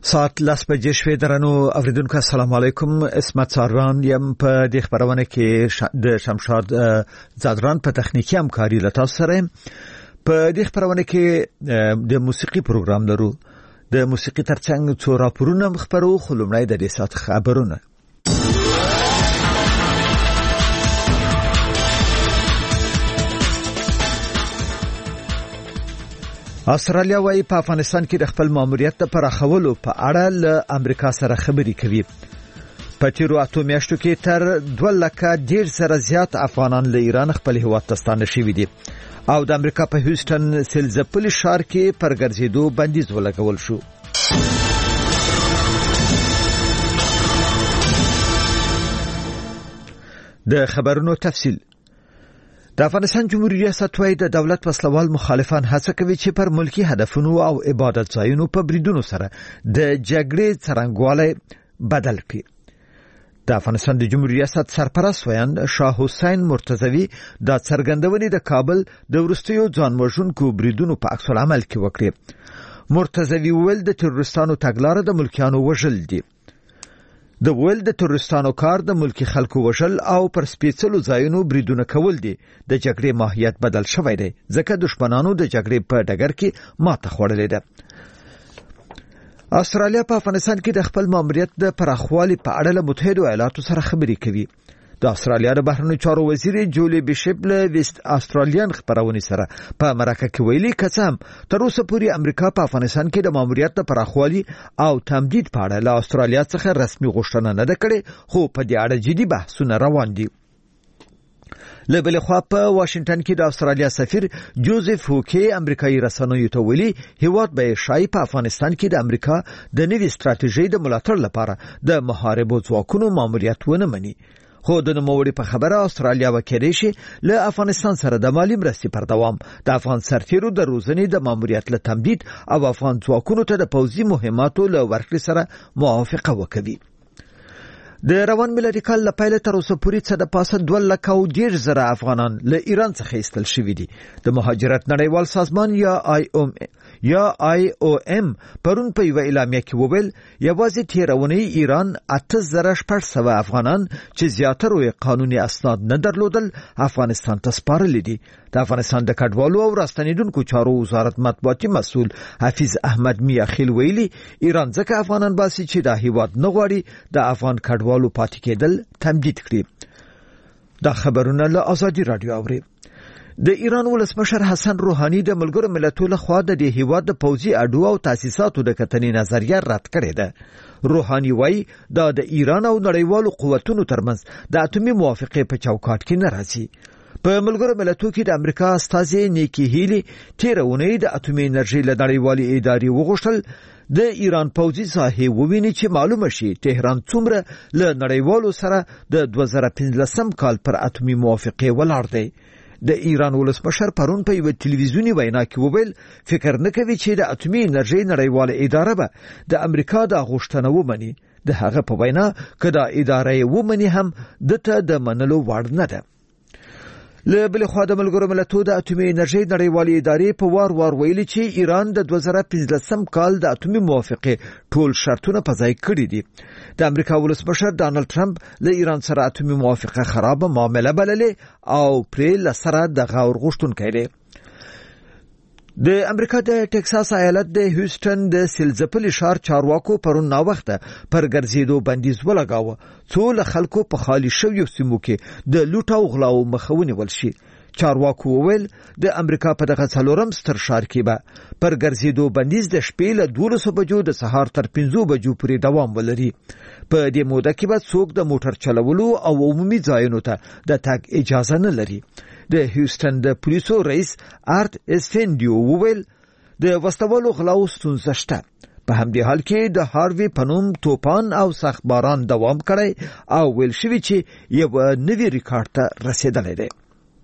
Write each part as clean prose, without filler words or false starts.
ساعت لاس بجې شوې درنو اوریدونکو السلام علیکم. اسمت ساروان یم په دې خبرونه کې د شمشاد زادران په تخنیکی همکاري لته سره. په دې خبرونه کې د موسیقي پروګرام لرو. د موسیقي ترڅنګ څو راپورونه خبرو خلومړی د دې سات خبرونه. استرالیا وايي په افغانستان کې د خپل ماموریت د پراخولو په اړه له امریکا سره خبرې کوي. په تیرو اتو میاشتو کې تر 2 لکه ډیر سره زیات افغانان له ایران خپل هیواد ته ستانه شوي دي او د امریکا په هیوستن سیلزپل ښار کې پر ګرځېدو بندیز ولګول شو. د خبرونو تفصیل. د افغانستان جمهوریت ریاست وايي د دولت وسلوال مخالفان هڅه کوي چې پر ملکی هدفونو او عبادت ځایونو په بریدونو سره د جګړې څرنګوالی بدل کړي. د افغانستان د جمهوریت ریاست سرپرست ویاند شاه حسین مرتضوی د څرګندونې د کابل د ورستیو ځان وژونکو بریدونو په عکس العمل کې وکړي. مرتضوی ویل د تروریستانو تګلارې د ملکیانو وژل دي. د ویل د تروریستانو کار د ملکی خلکو وژل او پر سپیڅلو ځایونو بریدونه کول دي. د جګړې ماهیت بدل شوی دی ځکه دشمنانو د جګړې په ډګر کې ماته خوړلې ده. استرالیا په افغانستان کې د خپل ماموریت د پراخوالي په اړه له متحده ایالاتو سره خبرې کوي. د استرالیا د بهرنیو چارو وزیر جولي بیشپ له ویست استرالیان خبرونې سره په مرکه کې ویلي کڅم تر اوسه پورې امریکا په افغانستان کې د ماموریت د پراخوالي او تمدید په اړه له استرالیا څخه رسمي غوښتنه نه ده کړې خو په دې اړه جدي بحثونه روان دي. له بل خوا په واشنگټن کې د استرالیا سفیر جوزف هوکي امریکایي رسنیو ته ویلي هیواد به شای په افغانستان کې د امریکا د نوې ستراتیژۍ د ملاتړ لپاره د محاربو ځواکونو ماموریت ونه مني. خو د نوموړي په خبره استرالیا وکړي شي له افغانستان سره د مالی مرستې پر دوام د افغان سرتیرو د روزنې د ماموریت له تمدید او افغان ځواکونو ته د پوځي مهماتو له ورکړې سره موافقه وکړي. د روان ملي کال له پیل تر اوسه پورې څه د پاسه 2 لکه او ډیر زره افغانان له ایران څخه ایستل شوي دي. د مهاجرت نړیوال سازمان یا IOM پرون په یو اعلامیه کې وویل یوازې تیرونی ایران 8600 افغانان چې زیاتره یې قانوني اسناد نه درلودل افغانستان ته سپارل دي. د افغانستان د کډوالو او راستنیدونکو چارو وزارت مطبوعاتي مسؤل حفیظ احمد میاخیل ویلي ایران ځکه افغانان باسي چې د هیواد نه غواړي د افغان کډوالو پاتې کېدل تمدید کړي. دا خبرونه له آزادي رادیو اوري. د ایران ولسمشر حسن روحاني د ملګرو ملتونو لخوا د دې هیواد د پوځي اډو او تاسیساتو د کتنې نظریه رد کړې ده. روحاني وايي د ایران او نړیوالو قوتونو ترمنځ د اتومي موافقې په چوکاټ کې نه راځي. په ملګرو ملتونو کې د امریکا استازي نیکی هیلی تیرونی د اتومي انرژي له نړیوالې ادارې وغوښتل د ایران پوځي ساحې وویني چې معلومه شي تهران څومره له نړیوالو سره د 2015 کال پر اتومي موافقې ولاړ دی. د ایران ولسمشر پرون په یو ټلویزیونی وینا کې وویل فکر نه کوي چې د اتومي انرژي نړیواله اداره به د امریکا د غوښتنه ومني. د هغه په وینا که د ادارې ومني هم دته د منلو وړ نه ده. له بل خوا د ملګرو ملتونو د اتومي انرژي نړیوالې ادارې په وار ویلي چې ایران د 2015 کال د اتومي موافقې ټول شرطونه په ځای کړي دي. د امریکا ولسمشر ډانلډ ټرمپ له ایران سره اتومي موافقه خراب معامله بللې او پرې لسره د غور غوښتونکی دی. د امریکا د ټکساس ایالت د هیوستن د سیلزپل ښار چارواکو پرون نا وخت پر ګرځېدو بندیز ولګاوه څو له خلکو په خالي شویو سیمو کې د لوټ او غلاو مخه ونیول شي. چارواکو وویل د امریکا په دغه څلورم ستر ښار کې به پر ګرځېدو بندیز د شپې له 12 بجو د سهار تر 5 بجو پورې دوام ولري. په دې موده کې به څوک د موټر چلولو او عمومي ځایونو ته د تګ اجازه نه لري. د هیوستن د پولیسو رئیس آرت اسفندیو وویل د وسلوالو غلاو ستونزه شته. په همدې حال کې د هاروی پنوم توپان او سخت باران دوام کړی او ویل شوی چې یو نوی ریکارډ ته رسیدلی دی.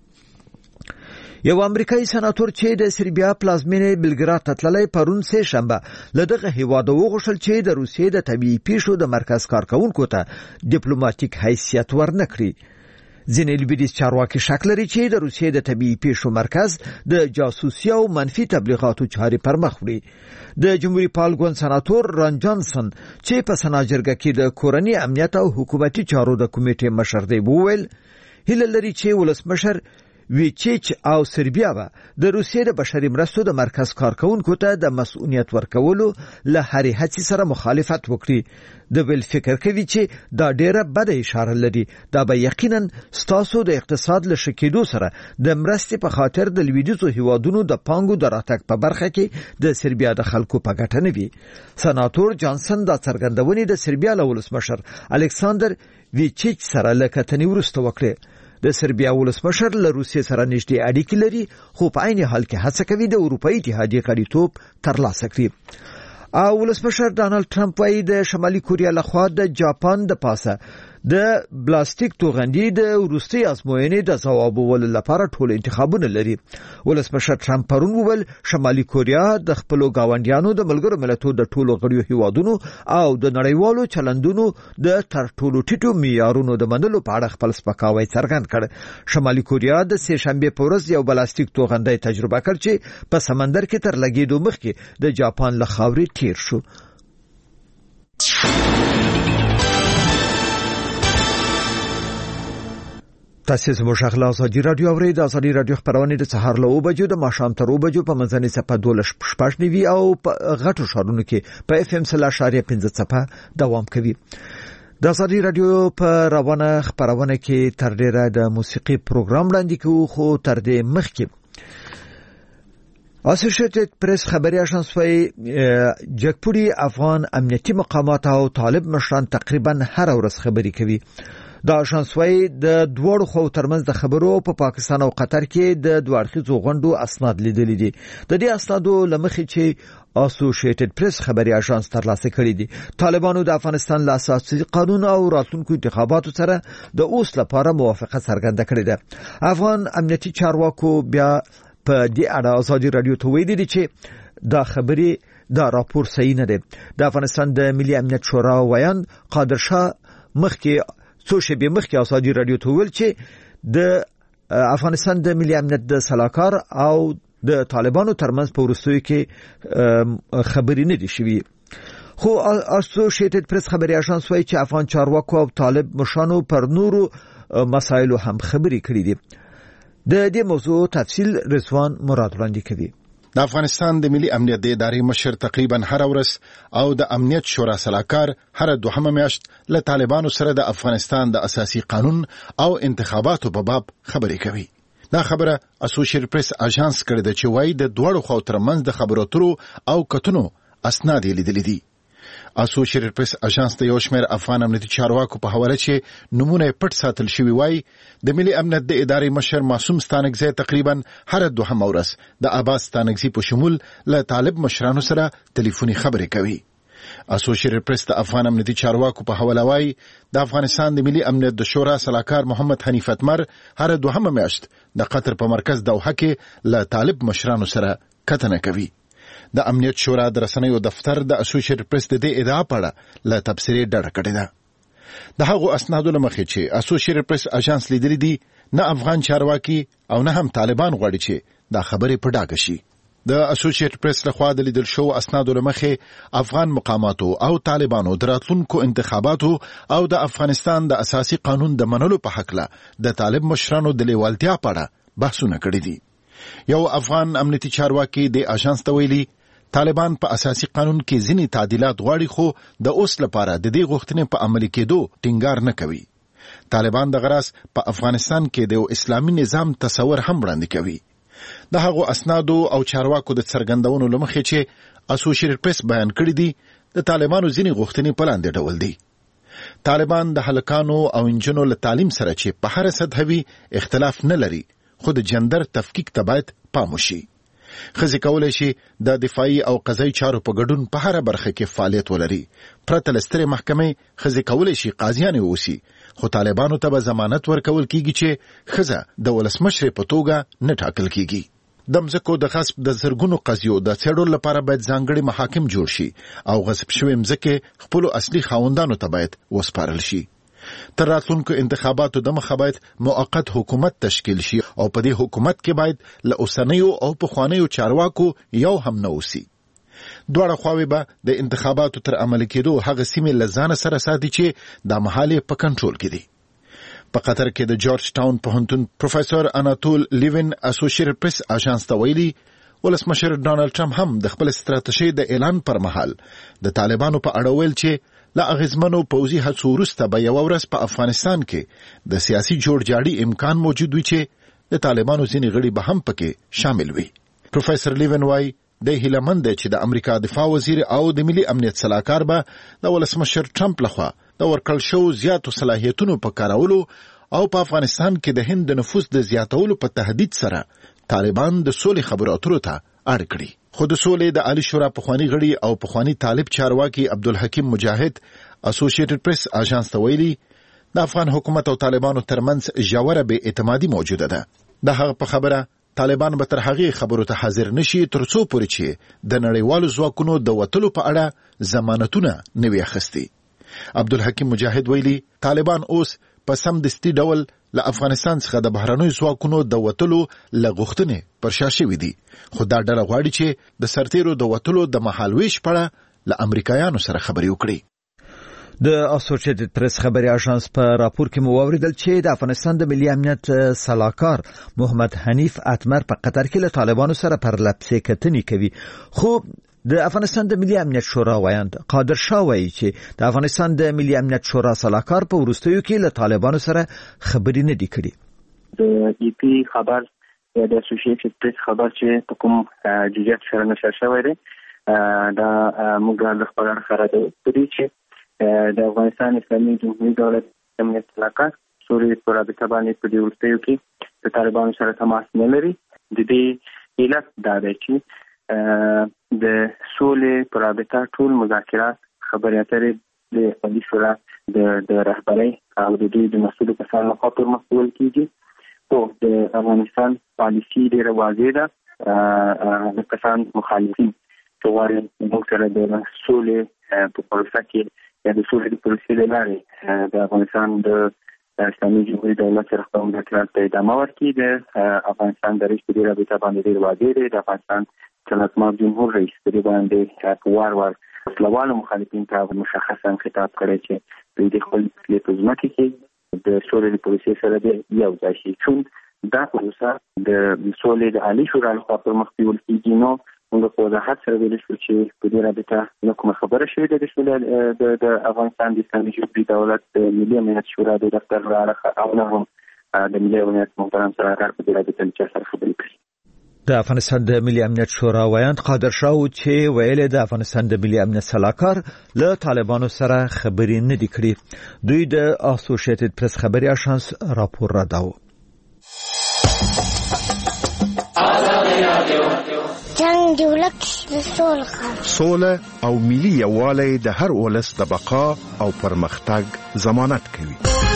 یو امریکایي سناتور چې د سربیا پلازمینې بلګراد ته تللی پرون سه شنبه له دغه هیواد وغوښتل چې د روسیې د طبيعي پیښو د مرکز کارکونکو ته ډیپلوماټیک حیثیت ورنکړي. ځینې لویدیځ چارواکي شک لري چې د روسیې د طبيعي پیښو مرکز د جاسوسي او منفي تبلیغاتو چارې پر مخ وړي. د جمهوریت پال ګوند سناتور ران جانسن چې په سناجرګه کې د کورنۍ امنیت او حکومتي چارو د کمیټې مشر دی وویل هیله لري چې ولسمشر ویچیچ او سربیا به د روسیې د بشري مرستو د مرکز کارکونکو ته د مسؤلیت ورکولو له هرې هڅې سره مخالفت وکړي. د ویل فکر کوي چې دا ډیره بده اشاره لري. دا به یقینا ستاسو د اقتصاد له شکېدو سره د مرستې په خاطر د لویدیځو هیوادونو د پانګو د راتګ په برخه کې د سربیا د خلکو په ګټه نه وي. سناتور جانسن دا څرګندونې د سربیا له ولسمشر الکساندر ویچیچ سره له کتنې وروسته وکړه. د سربیا ولسمشر له روسیې سره نږدې اړیکې لري خو په عین حال کې هڅه کوي د اروپאי اتحادیې غړیتوب ترلاسه کړي. او ولسمشر ډانلډ ټرمپ وايي د شمالي کوریا لخوا د جاپان د پاسه د پلاستیک توغندي د وروستي ازموینې د ځوابولو لپاره ټول انتخابونه لري. ولسمشر ټرمپ پرون وویل شمالي کوریا د خپل گاونډیانو د ملګرو ملتونو د ټولو غړیو هیوادونو او د نړیوالو چلندونو د تر ټولو ټیټو معیارونو د منلو په اړه خپل سپکاوی څرګند کړ. شمالي کوریا د سه شنبه په ورځ یو پلاستیک توغندي تجربه کړ چې په سمندر کې تر لګیدو مخکې د جاپان له خاورې تیر شو. تاسو زموږ غلا ازادي رادیو اورئ. د ازادي رادیو خبرونه د سهار له 9 بجو د ماښام تر 2 بجو په منځنۍ صفه 12:15 او په غټو شارونو کې په FM 0.15 صفه دوام کوي. د ازادي رادیو په روانه خبرونه کې تر ډیره د موسیقي پروګرام وړاندې کوو خو تر دې مخکې اسوسییټډ پریس خبري اژانس وايي جګپوري افغان امنیتي مقامات او طالب مشران تقریبا هر ورځ خبري کوي. دا اژانس وايي د دوړو خو ترمنځ د خبرو په پاکستان او قطر کې د دوړخیزو غونډو اسناد لیدل دي. د دې اسنادو لمخې چې اسوسییټډ پریس خبري اژانس ترلاسه کړی دي طالبانو د افغانستان له اساسي قانون او راتلونکو انتخاباتو سره د اوس لپاره موافقه څرګنده کړې ده. افغان امنیتي چارواکو بیا په دې اړه ازادي رادیو ته ویلي دي چې دا خبري دا راپور صحیح نه دی. د افغانستان د ملي امنیت شورا ویان قادر شاه مخکې څو شپې مخکې ازادي رادیو ته ویل چې د افغانستان د ملي امنیت د سلاکار او د طالبانو ترمنځ په وروستیو کې خبرې نه دي شوي. خو اسوسییټډ پریس خبري اژانس وايي چې افغان چارواکو او طالب مشرانو پر نورو مسایلو هم خبرې کړې دي. د دې موضوع تفصیل رضوان مراد وړاندې کوي. د افغانستان د ملي امنیت د ادارې مشر تقریبا هر ورځ او د امنیت شورا سلاکار هر دوهمه میاشت له طالبانو سره د افغانستان د اساسي قانون او انتخاباتو په باب خبرې کوي. دا خبره اسوسییټډ پریس اژانس کړې ده چې وايي د دوړو خو ترمنځ د خبرو اترو او کتنو اسناد لیدل دي. اسوسییټډ پریس اژانس د یو شمېر افغان امنیتي چارواکو په حواله چې نمونه پټ ساتل شوی وای د ملي امنیت د ادارې مشر معصوم ستانکزی تقریبا هر دوه ورځ د عباس ستانکزی په شمول له طالب مشرانو سره ټلیفوني خبرې کوي. اسوسییټډ پریس د افغان امنیتي چارواکو په حواله وای د افغانستان د ملي امنیت د شورا سلاکار محمد حنیف اتمر هر دوه میاشت د قطر په مرکز دوحه کې له طالب مشرانو سره کتنه کوي. د امنیت شورا د رسنیو دفتر د اسوسییټډ پریس د دې ادعا په اړه له تبصرې ډډه کړې ده. د هغو اسنادو لمخې چې اسوسییټډ پریس اژانس لیدلې دي نه افغان چارواکي او نه هم طالبان غواړي چې دا خبرې په ډاګه شي. د اسوسییټډ پریس لخوا د لیدل شو اسنادو لمخې افغان مقاماتو او طالبانو د راتلونکو انتخاباتو او د افغانستان د اساسي قانون د منلو په حق له د طالب مشرانو د لیوالتیا په اړه بحثونه کړي دي. یو افغان امنیتي چارواکي د اژانس ته ویلي طالبان په اساسي قانون کې ځینې تعدیلات غواړي خو د اوس لپاره د دې غوښتنې په عملي کېدو ټینګار نه کوي. طالبان د غرض په افغانستان کې د اسلامي نظام تصور هم وړاندې کوي. د هغو اسنادو او چارواکو د څرګندونو لمخې چې اسوسییټډ پریس بیان کړی دي د طالبانو ځینې غوښتنې په لاندې ډول دي. طالبان د هلکانو او انجونو له تعلیم سره چې په هر سطح وي اختلاف نه لري خو د جندر تفکیک ته باید پام وشي. ښځې کولی شي د دفاعي او قضایي چارو په ګډون په هره برخه کې فعالیت ولري. پرته له سترې محکمې ښځې کولی شي قاضیانې واوسي خو طالبانو ته به ضمانت ورکول کیږي چې ښځه د ولسمشرې په توګه نه ټاکل کیږي. د مځکو د غصب د زرګونو قضیو د څېړلو لپاره باید ځانګړي محاکم جوړ شي او غصب شوې مځکې خپلو اصلي خاوندانو ته باید وسپارل شي. تر راتلونکو انتخاباتو دمخه باید موقت حکومت تشکیل شي او په دې حکومت کې باید له اوسنیو او پخوانیو چارواکو یو هم نه اوسي. دواړه خواوې به د انتخاباتو تر عملي کېدو هغه سیمې له ځانه سره ساتي چې دا مهال په کنټرول کې دي. په قطر کې د جورج ټاون پوهنتون پروفیسور اناتول لیوین اسوسییټډ پریس اژانس ته ویلي ولسمشر ډانلډ ټرمپ هم د خپل ستراتیژۍ د اعلان پر مهال د طالبانو په اړه ویل چې لا اغیزمنو پوځي هڅو وروسته به یو ورځ په افغانستان کې د سیاسي جوړجاړي امکان موجود وي چې د طالبانو ځینې غړي به هم پکې شامل وي. پروفیسور لیوین وايي د هیلمند چې د امریکا دفاع وزیر او د ملي امنیت سلاکار به د ولسمشر ټرمپ لخوا د ورکړل شو زیاتو صلاحیتونو په کارولو او په افغانستان کې د هند د نفوذ د زیاتولو په تهدید سره طالبان د سولې خبرو اترو ته اړ کړي. خو د سولې د عالی شورا پخوانی غړي او پخوانی طالب چارواکي عبدالحکیم مجاهد اسوسییټډ پریس اژانس ته ویلي د افغان حکومت او طالبانو ترمنځ ژوره بې اعتمادي موجوده ده. د هغه په خبره طالبان به تر هغې خبرو ته حاضر نشي ترڅو پورې چې د نړیوالو ځواکونو د وتلو په اړه ضمانتونه نه وي اخیستي. عبدالحکیم مجاهد ویلي طالبان اوس په سمدستي ډول له افغانستان څخه د بهرنیو ځواکونو د وتلو له غوښتنې پر شا شوي دي، خو دا ډله غواړي چې د سرتیرو د وتلو د مهالویش په اړه له امریکایانو سره خبرې وکړي. د اسوسییټډ پریس خبري اژانس په راپور کې مو اوریدل چې د افغانستان د ملي امنیت سلاکار محمد حنیف اتمر په قطر کې له طالبانو سره پر لپسې کتنې کوي. خو د افغانستان د ملي امنیت شورا وایند قادر شاه وایي چې د افغانستان د ملي امنیت شورا سلاکار په وروستیو کې له طالبانو سره خبرې نه دي کړې. د ای پی خبر د اسوسییټډ پریس خبر چې په کوم جزئیات سره نشر شوی دی دا موږ له خبر سره د دې چې د افغانستان اسلامي جمهوریت دولت امنیت سلاکار سوري پر رابطه باندې په دې وروستیو کې د طالبانو سره تماس نه لري. د دې علت دا دی چې د سولې پر رابطه ټول مذاکرات خبرې اترې د عالی شورا د رهبرۍ او د دوی د مسؤلو کسانو لخوا پر مخ وړل کېږي. خو د افغانستان پالیسي ډېره واضح ده. د کسان مخالفین چې غواړي موږ سره د سولې په پروسه کې یا د سولې د پروسې له لارې د افغانستان د اسلامي جمهوریت دولت سره خپل مذاکرات ته ادامه ورکړي. د افغانستان د رئیس په دې رابطه باندې ډېر واضح دی. د افغانستان سلطنت جمهور رئیس په دې باندې په وار وسلوالو مخالفین ته مشخصا خطاب کړی چې د خپل مسلې په ځمکه کې د سولې د پروسې سره د یو ځای شي. چون دا پروسه د سولې د عالی شورا لخوا پر مخ بیول کېږي نو موږ په وضاحت سره ویل شو چې په دې رابطه نه کومه خبره شوې ده. د سولې د افغانستان د اسلامي جمهوریت دولت د ملي امنیت شورا د دفتر راغله او نه هم د ملي امنیت محترم سلاکار په دې رابطه چې سره خبرې کړي. د افغانستان د ملي امنیت شورا وایند قادر شاه چې ویل د افغانستان د ملي امنیت سلاکار له طالبانو سره خبرې نه دي کړې. دوی د اسوسییټډ پریس خبري اژانس راپور راډاو. جنگ دی ولک د سوله او ملي یووالی د هر ولس د بقا او پرمختګ ضمانت کوي.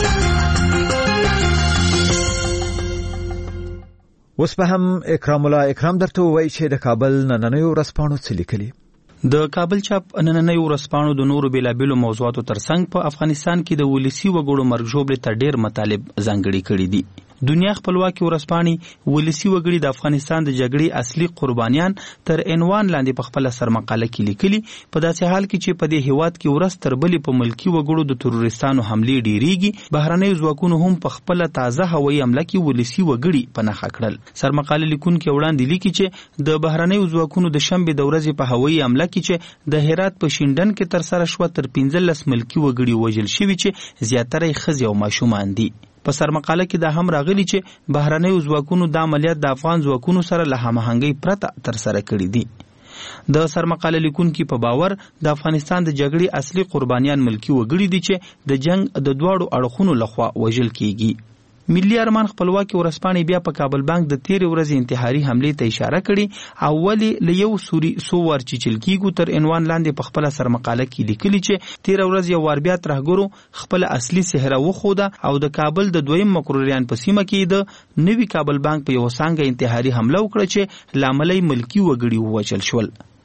اوس په هم اکرام الله اکرام درته وایي چې د کابل نننۍ ورځپاڼو څه لیکلي. د کابل چاپ نننۍ ورځپاڼو د نورو بیلابیلو موضوعاتو ترڅنګ په افغانستان کې د ولسی وګړو مرګ ژوبلې ته ډېر مطالب ځانګړي کړي دي. دنیا خپلواکي ورځپاڼې ولسی وګړي د افغانستان د جګړې اصلي قربانیان تر عنوان لاندې په خپل سرمقاله کې لیکلي. په داسې حال کې چې په دې هیواد کې ورځ تر بلې په ملکی وګړو د تروریستانو حملې ډېریږي، بهرنۍ ځواکونو هم په خپل تازه هوایي حمله کې ولسی وګړي په نښه کړل. سرمقاله لیکونکي وړاندې لیکي چې د بهرنۍ ځواکونو د شنبې د ورځې په هوایي حمله کې چې د هرات په شینډن کې تر سره شو تر 15 ملکی وګړي وژل شوي چې زیاتره یې ښځې او ماشومان دي. په سرمقاله کې دا هم راغلي چې بهرنۍ ځواکونو د عملیات د افغان ځواکونو سره له هماهنګۍ پرته تر سره کړي دي. د سرمقاله لیکونکي په باور د افغانستان د جګړې اصلي قربانیان ملکی وګړي دي چې د جنگ د دواړو اړخونو لخوا وژل کیږي. ملي ارمان خپلواکي ورځپاڼې بیا په کابل بانک د تیرې ورځې انتحاري حملې ته اشاره کړي او ولې له یو سوري سو ور چیچل کیږي تر عنوان لاندې په خپل سرمقاله کې لیکلي چې تیرې ورځ یو ور بیا ترهګرو خپل اصلي سهره وخوده او د کابل د دویم مقرریان په سیمه کې د نوي کابل بانک په یو څنګه انتحاري حمله وکړه چې لاملې ملکی وګړي ووژل شول.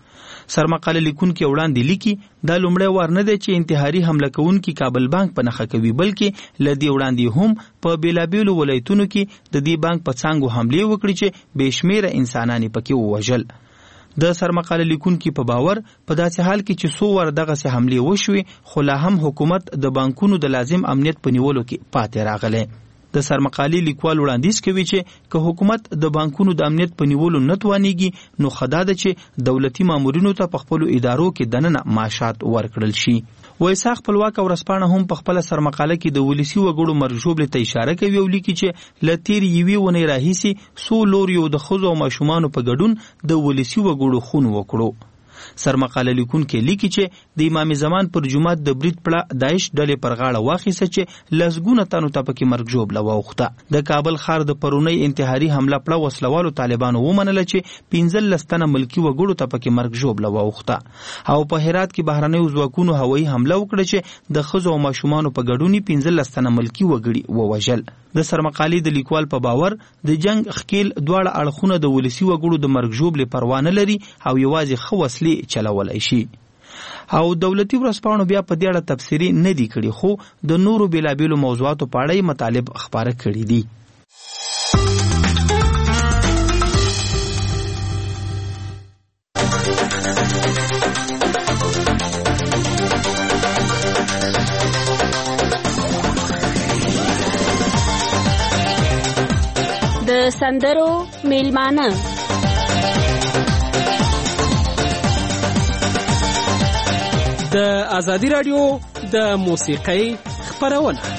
سرمقاله لیکونکي وړاندې لیکي دا لومړی وار نه دی چې انتحاري حمله کوونکي کابل بانک په نښه کوي، بلکې لدی وړاندې هم په بیلابیلو ولایتونو کې د دې بانک په څانګو حملې وکړي چې بېشمیره انسانان پکې ووژل. د سرمقاله لیکونکي په باور په داسې حال کې چې څو ور دغسې حملې وشوې خو لا هم حکومت د بانکونو د لازم امنیت په نیولو کې پاتې راغلی. د سرمقالې لیکوال وړاندیز کوي چې که حکومت د بانکونو د امنیت په نیولو نه توانیږي نو خدا ده چې دولتي مامورینو ته په خپلو ادارو کې دننه معاشات ورکړل شي. ویسا خپلواک ورځپاڼه هم په خپله سرمقاله کې د ولسي وګړو مرګ ژوبلې ته اشاره کوي او لیکي چې له تېرې یوې اونۍ راهیسې څو لوریو د ښځو او ماشومانو په ګډون د ولسي وګړو خون وکړو. سرمقاله لیکونکي لیکي چې د امام زمان پر جمعات د برید پړه داعش ډلې پر غاړه واخیسته چې لسګونه تنو ته پکې مرګ ژوبله واوښته. د کابل ښار د پرونۍ انتحاري حمله پړه وسلوالو طالبانو ومنله چې 15 تنه ملکي وګړو ته پکې مرګ ژوبله واوښته او په هرات کې بهرنیو ځواکونو هوایي حمله وکړه چې د ښځو او ماشومانو په ګډون 15 تنه ملکي وګړي ووژل. د سرمقالې د لیکوال په باور د جنگ خکیل دواړه اړخونه د ولسي وګړو د مرګ ژوبلې پروا نه لري او یوازې ښه وسلې چلولی شي. او دولتي ورځپاڼو بیا په دې اړه تبصرې نه دي کړي خو د نورو بیلابیلو موضوعاتو په اړه مطالب خپاره کړي دي. د سندرو میلمانه د ازادي رادیو د موسیقۍ خپرونه.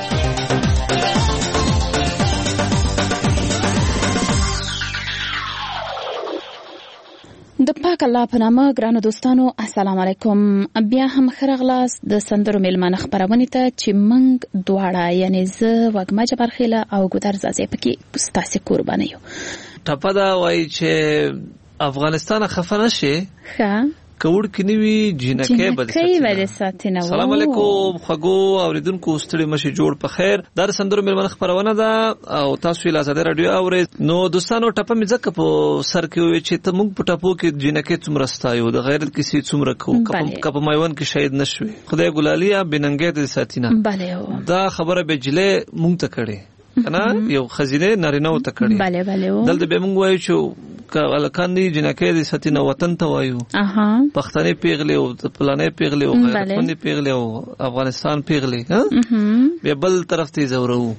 د پاک الله په نامه ګرانو دوستانو السلام علیکم. بیا هم خرغلاس د سندرو میلمانه خپرونې ته چې موږ دواړه یعنی زه وګما جبرخیله او ګودر زازې پکې ستاسو قربانه یو. ټپه دا وایي چې افغانستان خفه نشي ښه کوړ کینوي جنکه بد ساتنه. السلام علیکم خغو اوریدونکو ستړي مشي جوړ په خیر. در سندرو میلمانه خبرونه ده او تاسو له آزاد رادیو اورئ. نو دوستانو ټپه مې ځکه په سر کې وي چې ته موږ په ټپو کې جنکه څومره ستایو د غیرت کیسې څومره کو کپ مایوان کې شهید نشوي خدای ګلالیا بننګې د ساتینه دا خبره به جله مونږ ته کړي کنه یو خزینه نارینه و ته کړي دلته به مونږ وایو چې کالکان دی جنکه د ساتینه وطن ته وایو پښتنې پیغلې او پلانې پیغلې او غیرتمنې پیغلې او افغانستان پیغلې بیا بل طرف ته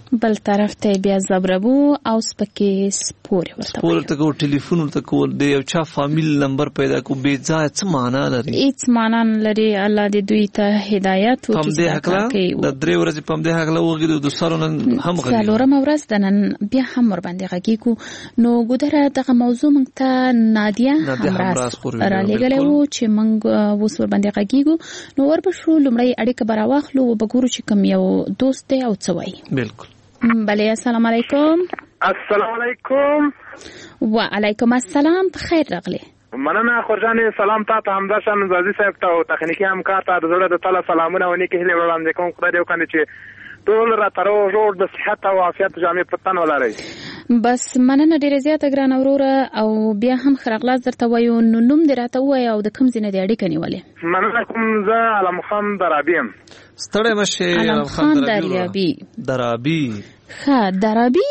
بیا زبربو او سپکې سپور ته کو ټلیفون ته کو د یو چا فامیل نمبر پیدا کو بے ځای څه معنا لري هیڅ معنا لري. الله دې دوی ته هدایت وکړي. پم دې حقلا د درې ورځې پم دې حقلا وګړي د دوستانو نن هم غږی څلورم ورځ د نن بیا هم ور باندې غږی کو نو ګودره دغه موضوع ته نادیا همراز را لګلې وو چې موږ اوس ور باندې غږیږو نو وربشو لمړی اړیکه براواخلو او بګورو چې کوم یو دوست دی او څه وایي. بالکل بله. السلام علیکم. السلام علیکم. وعلیکم السلام. بخیر راغلی. مننه خورجان. سلام تاسو همدا شان زازي صاحب ته او تخنیکی همکار ته د زړه د تعالی سلامونه ونی کې هله وړاندې کوم. خدای دې وکړي چې ټول را ترو جوړ د صحت او عافیت جامع پتن ولري. بس مننه ډیره زیاته ګران اوروره او بیا هم خرغلاس درته وایو نو نوم دې راته وایي او د کوم ځای نه دې اړیکه نیولې. مننه کوم. زه علم خان درابي یم. ستړی مشه علم خان درابي. ښه درابي.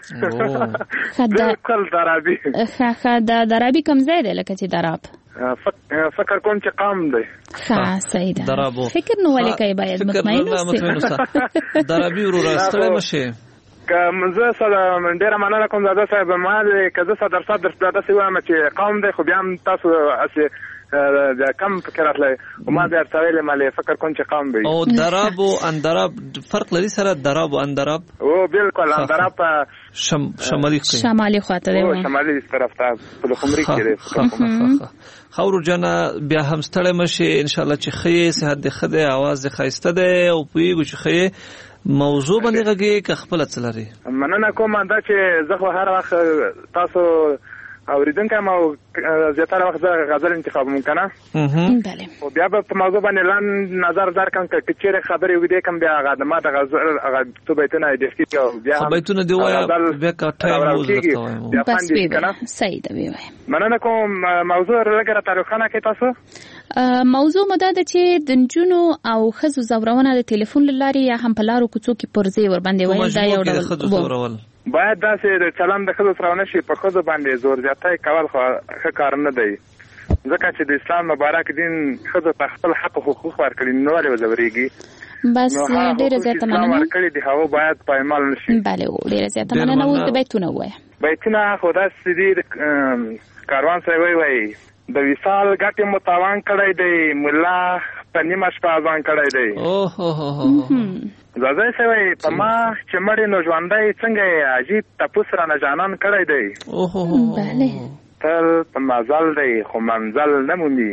بالکل درابي. ښه د درابي کوم ځای دی لکه چې دراب فکر کوم چې قام دی. ښه صحیح ده. درابو فکر نو ولې کوي باید مطمئن اوسئ. درابي ورور ستړی مشه. زه سره ډیره مننه کوم زاده صاحب. ما که زه صدر داسې وایم چې قوم دی خو بیا هم تاسو د کم فکر راتلی ما د ارتویل مالې فکر کوم چې قوم دی. او دراب او اندراب فرق لري سره دراب او اندراب. او بالکل اندراب شمالي خواته دی. شمالي طرف ته په خمري کې دی. خورو جنا بیا هم ستړی مشه ان شاء الله چې خې صحت دې خده आवाज دې خایسته ده او پویګو چې خې موضوع باندې غږی که خپل څلري. مننه کوم دا چې زه هر وخت تاسو اوریدونکو ما زیاتره وخت غزل انتخاب ممکنه بله او بیا په موضوع باندې لاندې نظر درکم چې چیرې خبرې وګړي کوم بیا غدمه د غزل هغه تو بیتونه دې او بیا بیتونه دی وای بیا کټه موضوع بیا بس وی صحیح دی وی مننه کوم موضوع لګره تاریخانه کې تاسو موضوع مده د چې د جنونو او خزو زورونه د ټلیفون لاري یا هم په لارو کوڅو کې پرځي ور باندې وایي دا یو ډول باید داسې د چلند د خزو سره نشي په خزو باندې زور زیاتی کول خو ښه کار نه دی ځکه چې د اسلام مبارک دین خزو ته خپل حق او حقوق ورکړي نو ولې وزوريږي بس ډیره زیاته مننه ورکړي دی هغه باید پایمال نشي بله ډیره زیاته مننه اوس د بیتونه وای بیتونه خو داسې دي کاروان سره وای د وصال ګټه متوان کړی دی مولا په نیمه شپه ځان کړی دی اوه زازای سوی په ما چې مړی نو ژوندی څنګه عجیب تپوس را نه جانان کړی دی اوه بله تل په مزل دی خو منزل نه مومي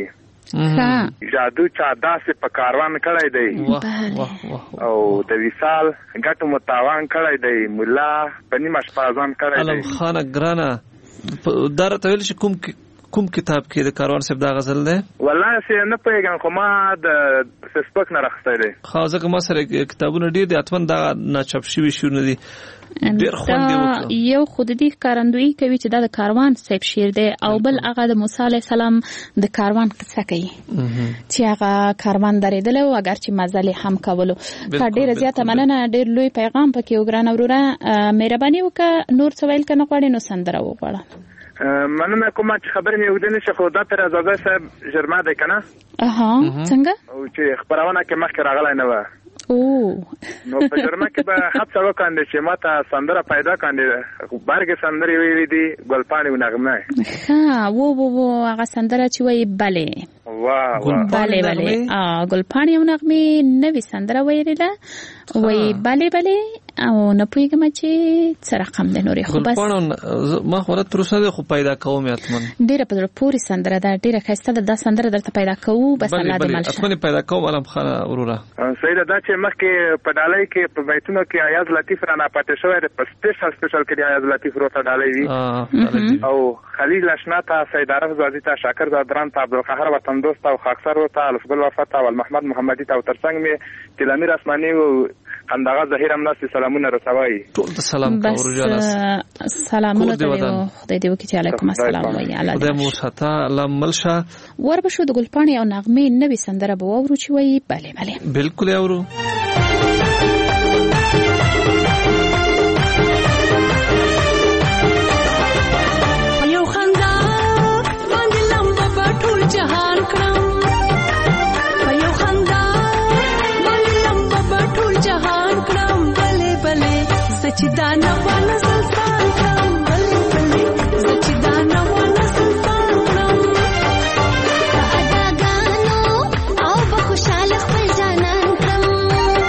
جادو چا داسې په کاروان کړی دی او د وصال ګټو متوان کړی دی مولا په نیمه شپه ځان کړی دی علم خانه ګرانه دا راته ویل چې کوم کتاب کې د کاروان صاحب دا غزل ده والله سي نه پېږم خو ما د فیسبوک نه راخسته دي خو ځکه ما سره کتابونه ډیر دي اتمن دا ناچاپ شوی شونه دي ډیر خوند دی یو خود دې کارندوی کوي چې دا د کاروان صاحب شعر دی او بل هغه د موسی علی السلام د کاروان قصه کوي چې هغه کاروان درېدل او اگر چې مزل هم کولو ډیر زیاته مننه ډیر لوی پیغام پکې وګران اوروره مهرباني وکړه نور څه ویل کنه غواړي نو سندره وغواړه مننه کومه چې خبرې مې وګدنې چې خو دا پر ازاده صاحب جرما دی کنه څنګه او چې خبرونه کې مخکې راغلی نه و نو په جرما کې به حادثه وکړه چې ماته سندره پیدا کړي بارګه سندري ویلې دي ګلپاڼې ونغمه ها وو هغه سندره چې وایي bale bale ګلپاڼې ونغمه نوې سندره ویلې وایي bale او نه پوهیږم چې څه رقم دی نورې خو بس ما خو تر اوسه خو پیدا کوم اتمن ډیره په پوری سندره دا ډیره ښایسته ده سندره درته پیدا کوو بس الله دې مل اتمن پیدا کوم علم خانه وروره سیده دا چې مخکې په ډالۍ کې په بیتونو کې آیاز لطیف را نه پاتې شوی دی په سپیشل کې آیاز لطیف روته ډالۍ وي او خلیل اشنا ته سید عارف زادی ته شاکر زادران ته عبدالقهار وطن دوست او خاکسر ته الفضل وفات او محمد محمدی ته ترڅنګ می تلامیر اسماني او خندغه ظهیر امناس سلامونه رسوي ټول ته سلام کوو جانس سلامونه ته خدای دې وکړي علیکم السلام وای الله دې مو ساته لملشه ور بشو د ګلپاڼې او نغمې نوې سندره به وورو چې وای bale بالکل اورو یو خندا باندې لمبه په ټول جهان کړم یو خندا باندې لمبه په ټول جهان کړم bale زچ دانا والا سلطان کړم bale زچ دانا والا سلطان کړم ادا غانو او په خوشاله خپل جانان کړم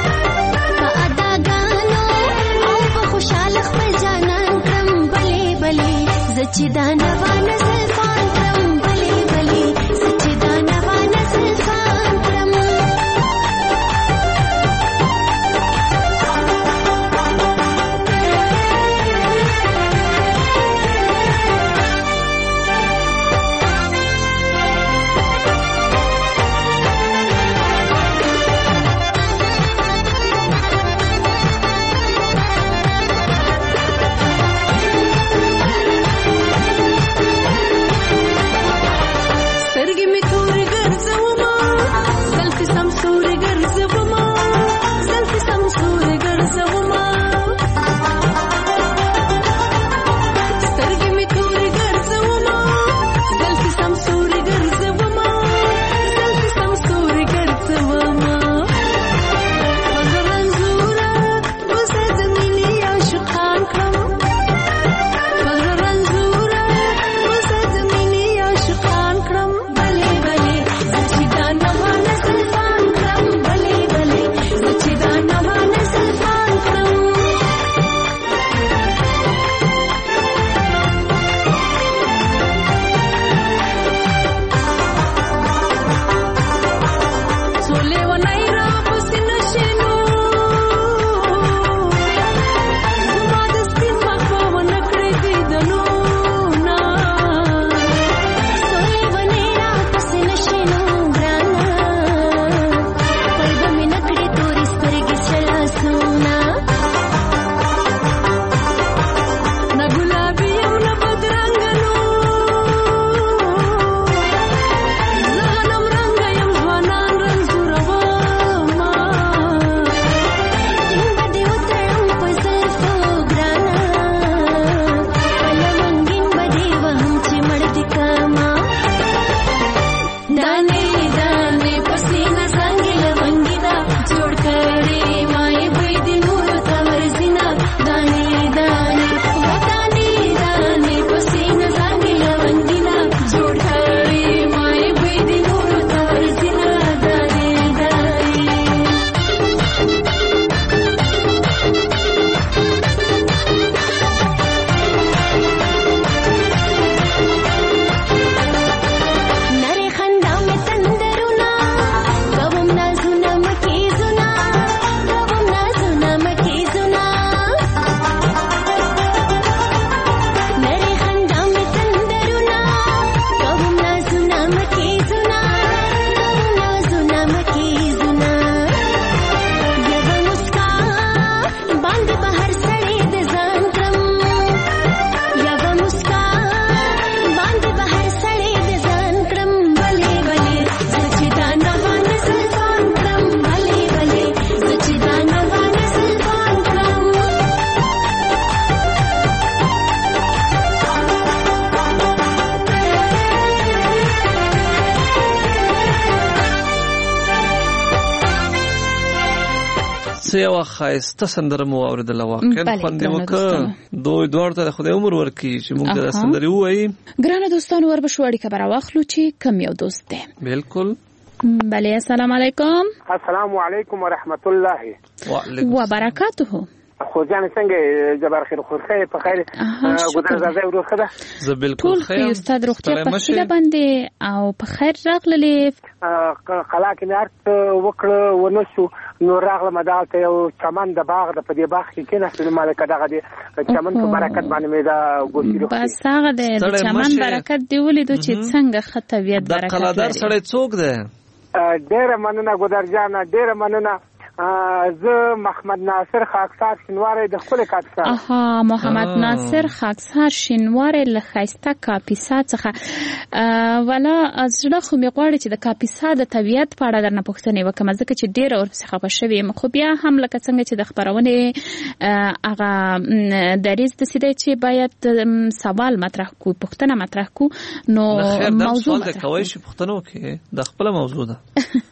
سیوا خایسته سندره مو اوریدله واقعا خوند وکړ دوی دوړ ته خدای عمر ورکړي چې موږ د سندري وایي. ګرانه دوستانو وربشو اړیکه برا واخلو چې کم یو دوست دی. بالکل. بله السلام علیکم. السلام علیکم ورحمت الله وبرکاته. خو ځان څنګه جبار خیر خورخه په خیر ګذر زده ورو خدا زه بالکل خیر استاد روغتیا په سیده باندې او په خیر راغللې قلا کې نارت وکړه ونسو نو راغله مدالته یو چمن د باغ د په دې باغ کې کېناستل مالک دغه دې چمن په برکت باندې مې دا ګوشتي بس هغه د چمن برکت دی ولیدو چې څنګه خطویت برکت د قلادر سره څوک ده ډېر مننه ګذر جان ډېر مننه زه محمد ناصر خاکسار شینواری د خپل کاپیسا محمد ناصر خاکسار شینواری له خایسته کاپیسا څخه ولا زړه خو می غواړي چې د کاپیسا د طبیعت په اړه درنه پوښتنه وکم ځکه چې ډېر ورپسې خبر شوی خو بیا هم لکه څنګه چې د خبرونه هغه دریز د سیده چې باید سوال مطرح کو پوښتنه مطرح کو نو موضوع د کوي شي پوښتنه وکي د خپل موضوع ده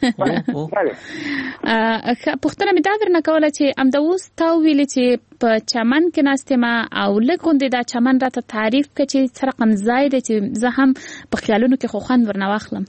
پوښتنه مې دا درنه کوله چې امدا اوس تا ویلې چې په چمن کې ناستې ما او لګوندې دا چمن راته تعریف کړي چې سره قم ځای دی چې زه هم په خیالونو کې خو خوند ورنه واخلم.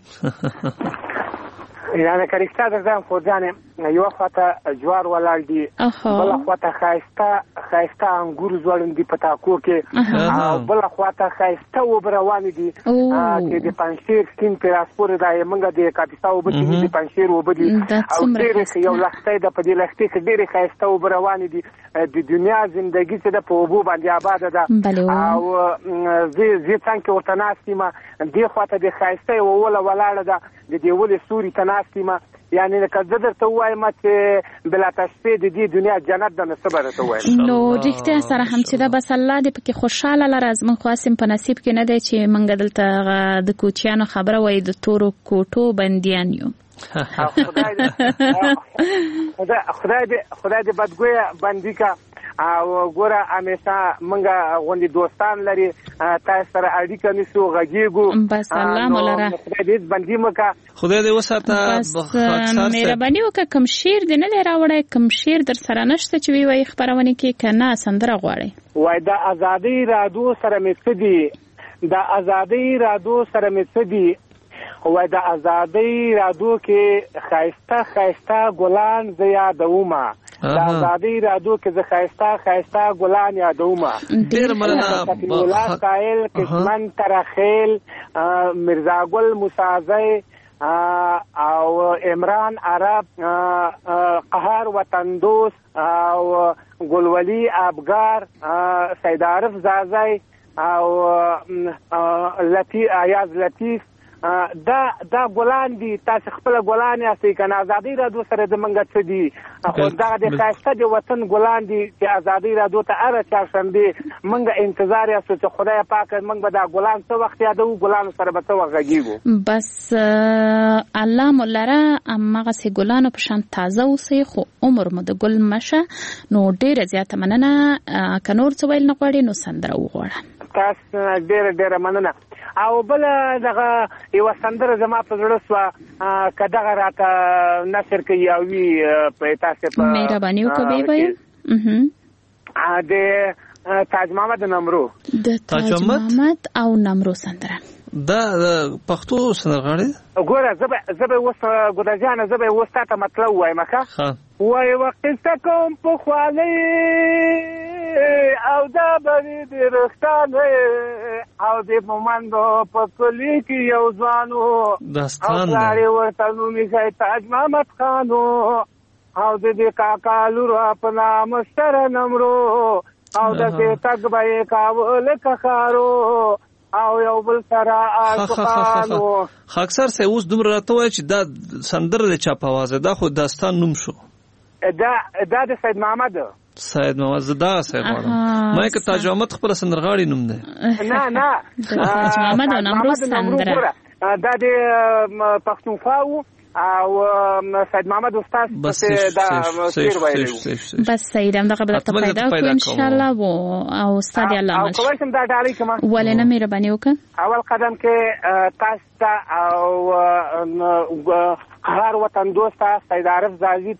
یعنی کریستا درځم خو ځانې یو خواته جوار ولاړ دي بل خواته خایسته انګور زوړند دي په تاکو کې او بل خواته خایسته وبروان دي چې د پنځیر سکین تراسپور دای منګه د کاپیسا وبدي د پنځیر وبدي او ډېر یو لخته د په دې لخته کې ډېر خایسته وبروان دي د دنیا ژوندۍ چې د په وبو باندې آباد ده او زی څنګه ورته ناستیمه د خواته د خایسته ولاړه ده د دې ولې سوري تناستیمه یعنی کله درته وایم چې بلا تشبیه د دې دنیا جنت د نصبر ته وایم نو رښتیا سره هم چې دا بس الله دې پکې خوشاله لره از من خاصم په نصیب کې نه دی چې منګ دلته د کوچیانو خبره وای د تورو کوټو بنديان یو خدای دې بدګویا باندې کا او ګوره همیشه منګه غوندي دوستان لري تاسو سره اړیکه نیسو غږیږو بس الله مولا خدای دې باندې مکه خدای دې وساته بس مهرباني وکړه کوم شیر دې نه راوړی کوم شیر در سره نشته چې وی وای خبرونه کې کنه سندره غواړي وای د ازادي رادیو سره مڅدي د ازادي رادیو سره مڅدي وای د ازادي رادیو کې خایسته ګلان زیادومه د ازادي رادیو کې زه خایسته ګلان یادومه ډېر مننه مولا قائل کشمن ترخیل مرزا ګل مسازی او عمران عرب قهر وطن دوست او ګلولی ابگار سید عارف زازی او ایاز لطیف دا ګلان دي تاسو خپل ګلان یاستئ کنه ازادي رادیو سره د منګه څه دي خو دا د خاصه د وطن ګلان دي چې ازادي رادیو ته اره چاشنبه منګه انتظار یاستو چې خدای پاک منګ به دا ګلان څه وخت یادو ګلان سره به څه وغږیږو بس الله مولره امغه سي ګلانو په شان تازه اوسې خو عمر مو د ګل مشه نو ډیره زیاته مننه کنور څه ویل نه غواړي نو سندره وغواړه تاسو ډیره مننه او بل دغه یو سندره زما په زړه سو کداغه راته نشر کوي او وی په تاسو په مهرباني وکړئ بای د تاج محمد نمرو د تاج محمد او نمرو سندره دا پښتو سندرغاړي ګوره زبه وس ګداجانه زبه وسته مطلب وایم ښه وای وخت کوم په خالي او دا بری د رښتانه او د مومندو په کلی کې یو ځوانو داستان او لاري ورته نو میږي تاج محمد خانو او د دې کاکا لور په نام سره نمرو او د دې تګ به کاول کخارو او یو بل سره آشقانو خاکسر سه اوس دومره راته وای چې دا سندره د چاپوازه دا خو داستان نوم شو دا د سید محمد زدا سید ما که تاج محمد خپل سندرغاړي نوم دی نه تاج محمد او نمرو سندره دا د پښتونخوا او سید محمد استاد دا شعر وایي بس سید هم دغه به پیدا کو ان شاء الله او استاد الله او کوم څه دا ډالۍ کوم ولنه مهرباني وکړه اول قدم کې تاسو او هر وطن دوست سید عارف زازی ته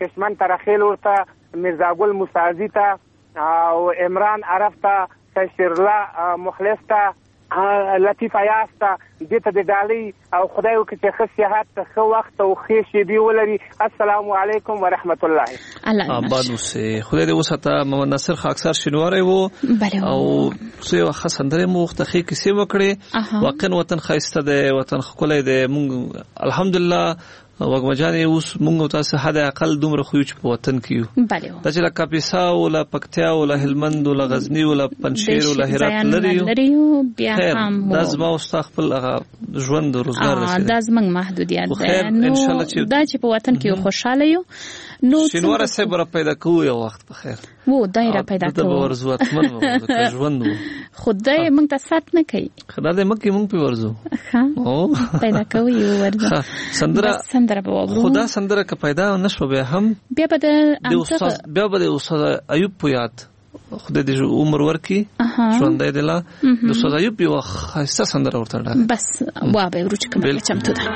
کشمن ترخیل ورته، مرزا ګل موسازي ته او عمران عرف ته، شیرالله مخلص ته، لطیف ایاز ته، دې ته د ډالۍ او خدای وکړي چې ښه صحت، ښه وخت او ښې شېبې ولري. السلام علیکم ورحمت الله. آباد اوسې، خدای دې وساته. محمد ناصر خاکسار شینواری وو او څه یو ښه سندرې مو وخته ښې کیسې وکړې. واقعا وطن ښایسته دی، وطن ښکلی دی. مونږ الحمدلله وګمجانې اوس مونږ تاسو حد اقل دومره خو چې په وطن کې یو. دا چې له کاپیسا او له پکتیا او له هلمند او له غزنی او له پنجشیر او له هرات لري یو بیا هم دا زما او خپل ژوند او روزګار دی. دا زمنګ محدودیت دی. نو دا چې په وطن کې یو خوشاله یو نو شینواره صاحب را پیدا کوو یو وخت په خیر وو دایره پیدا کوو. دا ورزوات من وو ژوند وو. خدای مونږ ته سات نه کوي. خدای دې مکه مونږ په ورزو. او پیدا کوي یو ورزو. سندره به وګورو. خدا سندره که پیدا نشو به هم بیا به د استاد ایوب په یاد خدای دې عمر ورکي ژوندۍ دې لا د استاد ایوب یو خاصه سندره ورته ډاله بس وا به ورچ کوم چمتو ده.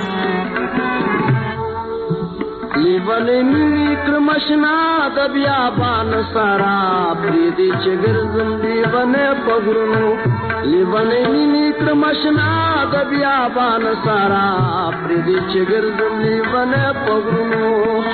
لیوانې مې کرمشنا د بیابان سارا پریدي چې ګرځم لیوانې پغرونو. لیوانې مې کرمشنا د بیابان سارا پریدي چې ګرځم لیوانې پغرونو.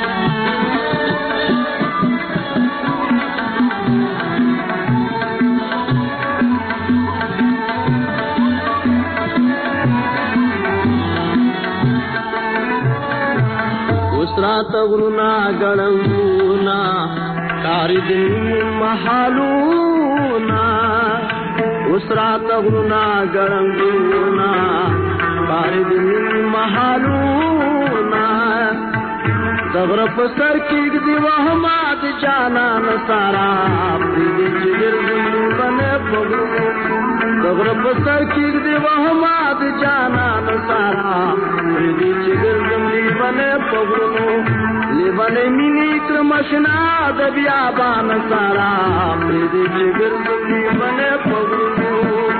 رات غرونا غړنګونا کاری دین محالونا اوس رات غرونا غړنګونا کاری دین محالونا دغره په سر کې دی وهمات جانان سارا دې جګر باندې پغلو. دغره په سر کې دی وهمات جانان سارا دې جګر باندې پغلو. لیوانې مینې کرمشنا د بیابان سارا دې جګر باندې پغلو.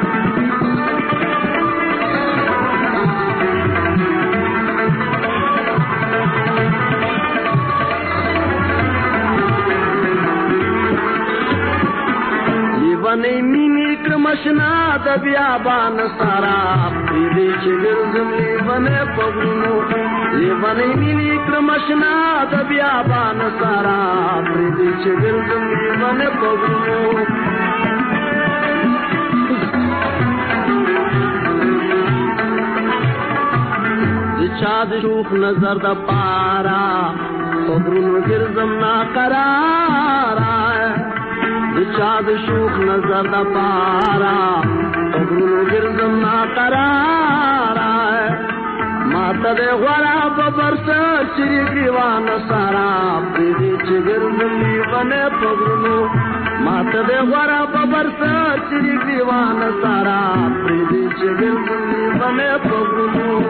لیوانې مینې کرمشنا د بیابان سارا دې چې ګرځم لیوانې پغلو. لیوانې مینې کرمشنا د بیابان سارا دې چې ګرځم لیوانې پغلو. چا د شوخ نظر د پارا پغلو ګرځم نا قرارا. چا د شوخ نظر د پارا پغلو ګرځم نا قرارا. ماته د غورا په برسر چې دیوان سارا دې چې ګرځم لیوانې پغلو. ماته د غورا په برسر چې دیوان سارا دې چې ګرځم لیوانې پغلو.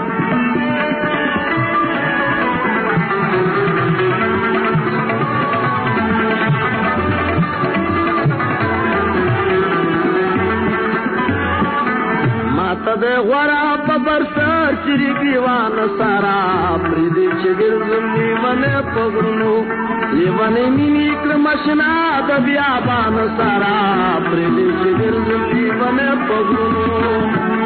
ماته د غورا په برسر چې دیوان سارا دې چې ګرځم لیوانې پغلو. لیوانې مینې کرمشنا د بیابان سارا دې چې ګرځم لیوانې پغلو.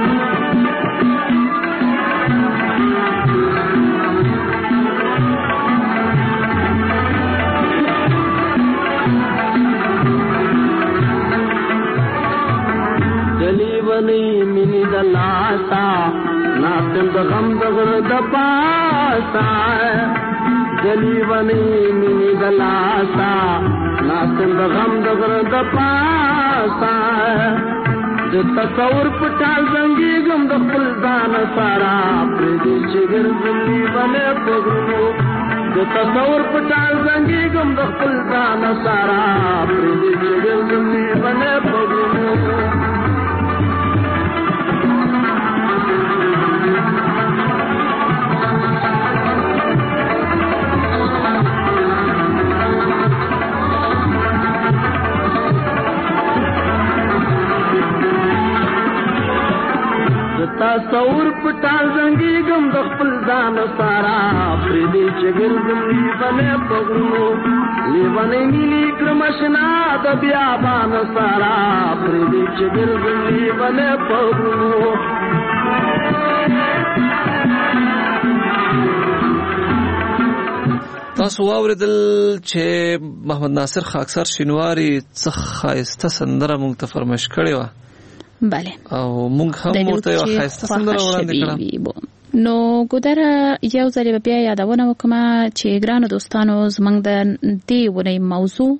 لیوانې مینې د لاسا ناستم د غم د غره د پاسا. لیوانې مینې د لاسا ناستم د غم د غره د پاسا. د تصور پټال زنګېږم د خپل ځان سارا دې چې ګرځم لیوانې پغلو. د تصور پټال زنګېږم د خپل ځان سارا دې چې ګرځم لیوانې پغلو. تصور پټال زنګېږم د خپل ځان سارا دې چې ګرځم لیونې په غرونو لیونې ملي کړم اشنا د بیابان سارا پرې چې ګرځم لیونې په غرونو تاسو واوریدل چې محمد ناصر خاکسار شینواری څه خایسته سندره مونږ ته فرمایش کړې و. بله او مونږ هم ورته یو خایسته سندره وړاندې کړه. نو ګودره یو ځل بیا یادونه وکم چې ګرانو دوستانو زمنګ د دې ونې موضوع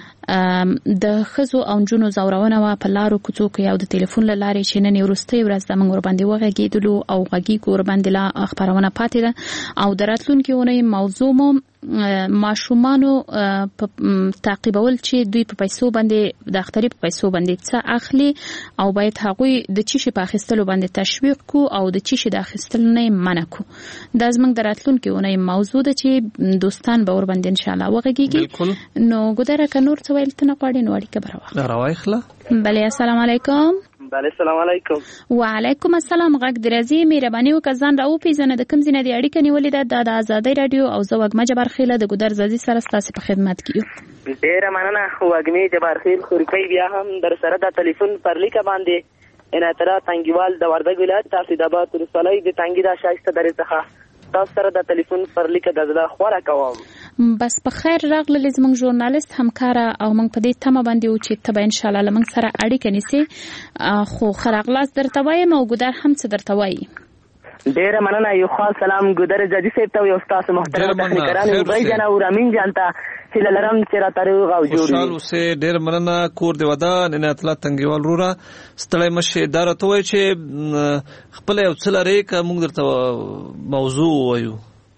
د خزو او جنونو زورونه وا په لارو کوڅو کې او د ټلیفون لارې چې نن ورستي ورځ د موږ ور باندې وغږیدلو او غږی کور باندې لا خبرونه پاتې ده او دراتلونکو ونې موضوع مو ماشومانو تعقیبول چې دوی په پیسو باندې د اختری په پیسو باندې څه اخلي او باید هغوی د چیشي په اخیستلو باندې تشویق کو او د چیشي د اخیستلو نه منع کو. دا زموږ دراتلونکو ونې موضوع ده چې دوستان به ور باندې ان شاء الله وغږیږي. نو ګودره ک نور څه ویل ته نه پاړې نو اړیکه برابر راوایخله. بله السلام علیکم. بله السلام علیکم. وعلیکم السلام. غږ درځي مهرباني وکړه را او پیژنه د کوم ځینې د اړیکې نیولې ده د آزادۍ رادیو او زه وګما جبار خیله د ګودر زازي سره ستاسو په خدمت کې یو. ډیره مننه وګمی جبار خیل خورپی بیا هم در سره د ټلیفون پر لیکه باندې ان اترا تنګیوال د وردګ ولایت تاسیداباد رسولای د تنګی دا شایسته درې څخه تاسو سره د ټلیفون پر لیکه د زړه خوره کوم. بس په خیر راغله زموږ ژورنالیست همکار او موږ په دې تمه باندې او چې تبه ان شاء الله لمن سره اړیکه نیسي خو خراغلاس درته وایم او ګودر هم څه درته وایي. ډیره مننه یو خاص سلام ګودر جدي صاحب ته یو تاسو محترم تخنیکران او بای جنا او رامین جانتا چې لرم چې را تاریخ او جوړي خوشاله اوسه. ډیره مننه کور دی ودان ان اطلاع تنګیوال رورا ستړی مشه اداره ته وای چې خپل یو څه لري که موږ درته موضوع وایو.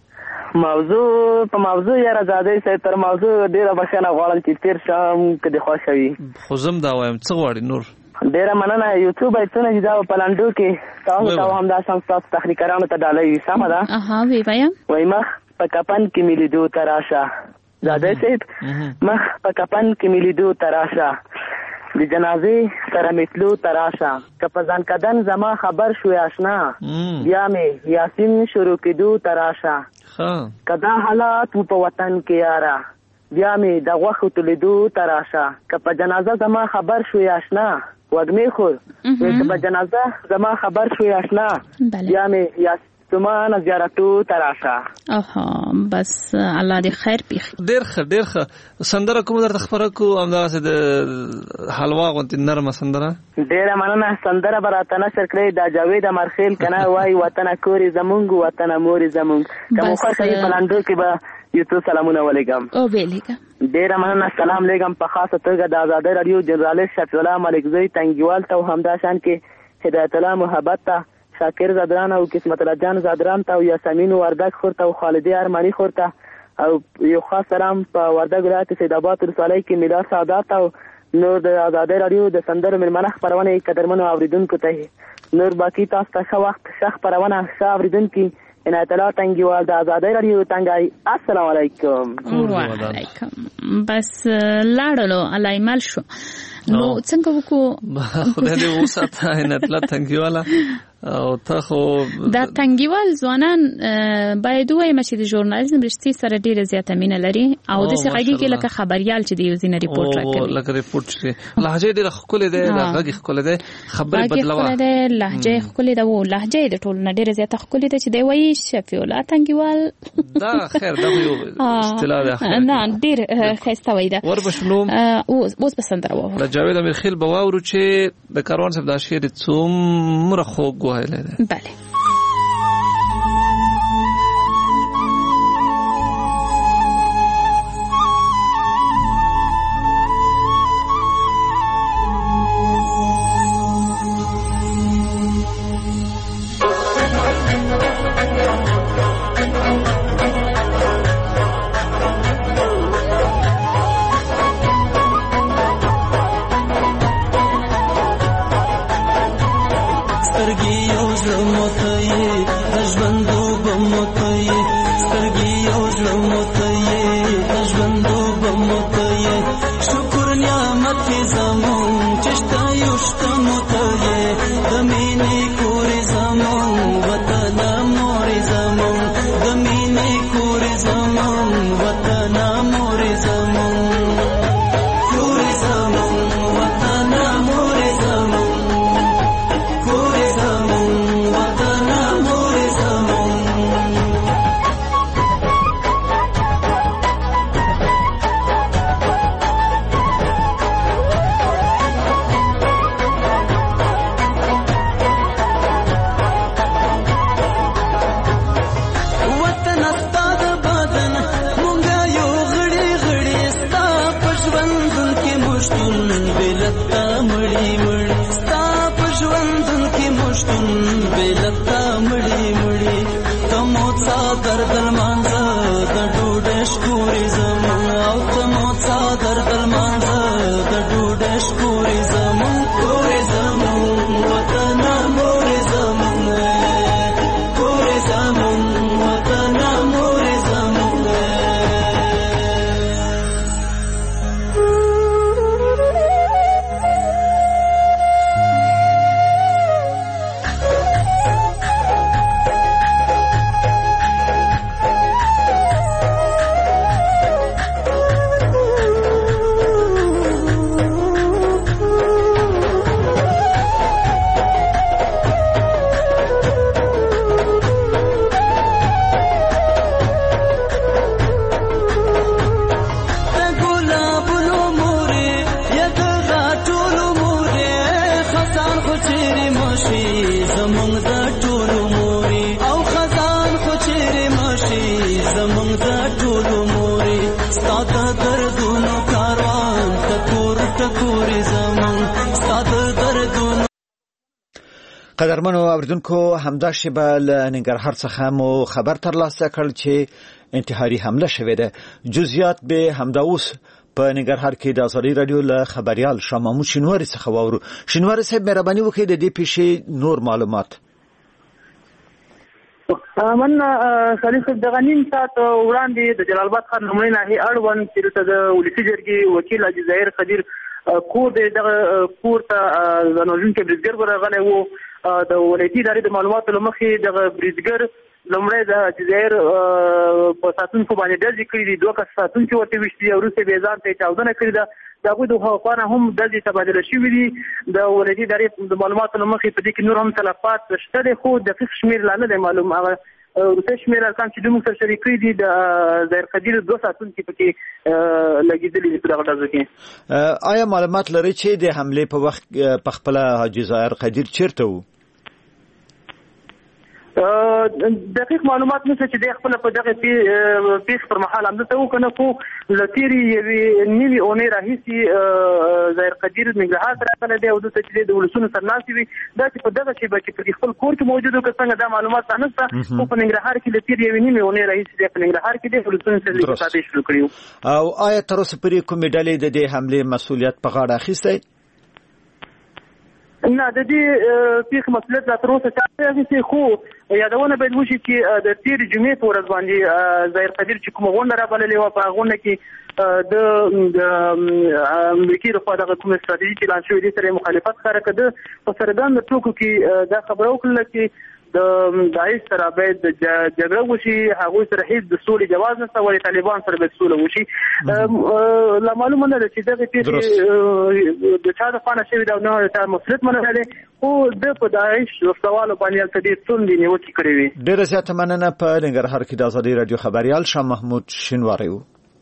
موضوع په موضوع یا رضادي سي تر موضوع ډیره بښنه غواړم چې تیر شم کدي خوشوي خو زم دا وایم څه غواړي نور. ډیره مننه یوټیوب ایتونه چې دا په لاندو کې تاسو هم دا څنګه تخنیکرانو ته ډالۍ سم ده. وی وایم وای مخ په کپن کې ملي تراشه زاده سید مخ په کپن کې ملي تراشه د جنازې سره مثلو تراشه کپزان کدن زما خبر شوی آشنا بیا می یاسین شروع کېدو تراشه کدا حالات په وطن کې یارا بیا می د غوښو تلیدو تراشه کپ جنازه زما خبر شوی آشنا وګمی خور په جنازه زما خبر شوی آشنا بیا می یاسین زیارتو تراشه. بس الله دې خیر پیخ. ډیر ښه سندره کوم درته خبره کو اندازه د حلوا غونتی نرمه سندره. ډیره مننه سندره براته نشر کړی دا جاوید مرخیل کنه وای وطن کوري زمونږ وطن موري زمونږ کوم خاصه بلندو کې به یو سلامونه ولیکم. او ویلیکم. ډیره مننه سلام لیکم په خاصه توګه د آزادۍ رادیو جنرالست شفیع الله ملکزی تنګیوال ته همدا شان کې هدایت الله محبت ته شاکر زادران او قسمت الله جان زادران ته او یاسمین وردګ خورته او خالدی ارمانی خورته او یو خاص سلام په وردګ ولایت سیدآباد رسولای کې میلاد سعادت او نور د آزادۍ رادیو د سندرو ملمنه خبرونه قدرمنو اوریدونکو ته نور باقی تاسو ته وخت شخ خبرونه ښه اوریدونکو ان اطلاع تنګیوال د آزادۍ رادیو تنګای السلام علیکم. وعلیکم. بس لاړلو علایمل شو نو څنګه وکړو خدای دې وساته ان اطلاع تنګیواله او ته خو دا تنګیوال ځوانان باید وایم چې د ژورنالیزم رښتې سره ډیره زیاته مینه لري او د څنګه کې لکه خبريال چې د یو ځین ریپورت راکوي لکه ریپورت چې لهجه ډیره خپل ده لهجه خپل ده خبري بدلوا لهجه خپل ده او لهجه د ټول نه ډیره زیاته خپل ده چې دی وایي شفیع الله تنګیوال دا خیر دا یو اصطلاح ده نه ډیر خسته وای ده وربشلوم اوس بسندره و جاوید امیر خیل بواورو چې د کاروان صاحب د شعر څومره خوږ وایله ده. بله سترګې یو زموږ موري ستاته دردونو کاروان ټکور ټکورې زمون ستاته دردونو. قدرمنو اوریدونکو همدا شیبه له ننګرهار څخه مو خبر ترلاسه کړ چې انتحاري حمله شوې ده. جزئیات به همدا اوس په ننګرهار کې د ازادي رادیو له خبريال شاه محمود شینواری څخه واورو. شینواری صاحب مهرباني وکړئ د دې پیښې نور معلومات. من خلیص د غنیم سات وړاندې د جلال آباد ښار لومړی ناحیې اړوند چې د ولسي جرګې وکیل حاجي ظاهر خدیر کور دغه کور ته ځانوژونکی بریدګر ورغلی و. د ولایتي ادارې د معلوماتو له مخې دغه بریدګر لومړی د حاجي ظاهر په ساتونکو باندې ډزې کړي دي. 2 کس ساتونکي ورته ویشتي دي او وروسته بې ځان ته یې چاودنه کړې ده. د هغوی د خوا نه هم ډزې تبادله شوي دي. د ولایتي ادارې د معلوماتو له مخې په دې کې نور هم تلفات شته دی خو دقیق شمېر لا نه دی معلوم. هغه روسي شمېر ارقام چې دوی موږ سره شریک کړي دي د ظاهر خدیر 2 ساتونکي پکې لګېدلي دي په دغه ډزو کې. آیا معلومات لرئ چې د حملې په وخت په خپله حاجي ظاهر خدیر چیرته و؟ دقیق معلومات نشته چې د خپل په دغه پیښ پر مهال هم ته وکنه خو لتيري یوې نیوي اونې راهیسي ظاهر قدیر ننګرهار راغلی دی او د چې د ولسونو سرناسي وي دا چې په دغه شیبه کې په خپل کور کې موجود او څنګه دا معلومات نشته خو په ننګرهار کې لتيري یوې نیوي اونې راهیسي د ننګرهار کې د ولسونو سره لیکاتې شروع کړیو. او آیا تر اوسه پورې کومې ډلې د دې حملې مسؤلیت په غاړه اخیستی؟ نه د دې پیښې مسؤلیت لا تر اوسه چا نه اخیستی خو یادونه باید وشي چې د تېرې جمعې په ورځ باندې ظاهر قدیر چې کومه غونډه رابللې وه په هغه غونډه کې د امریکې لخوا دغه کومه ستراتیژي چې اعلان شوې دې سره مخالفت ښکاره کړه. په څرګنده توګه کې دا خبره وکړله چې د داعش سره باید جګړه وشي هغوی سره هیڅ د سولې جواز نشته ولې طالبان سره باید سوله وشي. لا معلومه نه ده چې دغه پیښې د چا د خوا نه شوې ده او نه د چا مسؤلیت منلی دی خو د په داعش وسوالو باندې هلته ډېر توندې نیوکې کړې وې. ډېره زیاته مننه. په ننګرهار کې د ازادي راډیو خبریال شاه محمود شینواری و.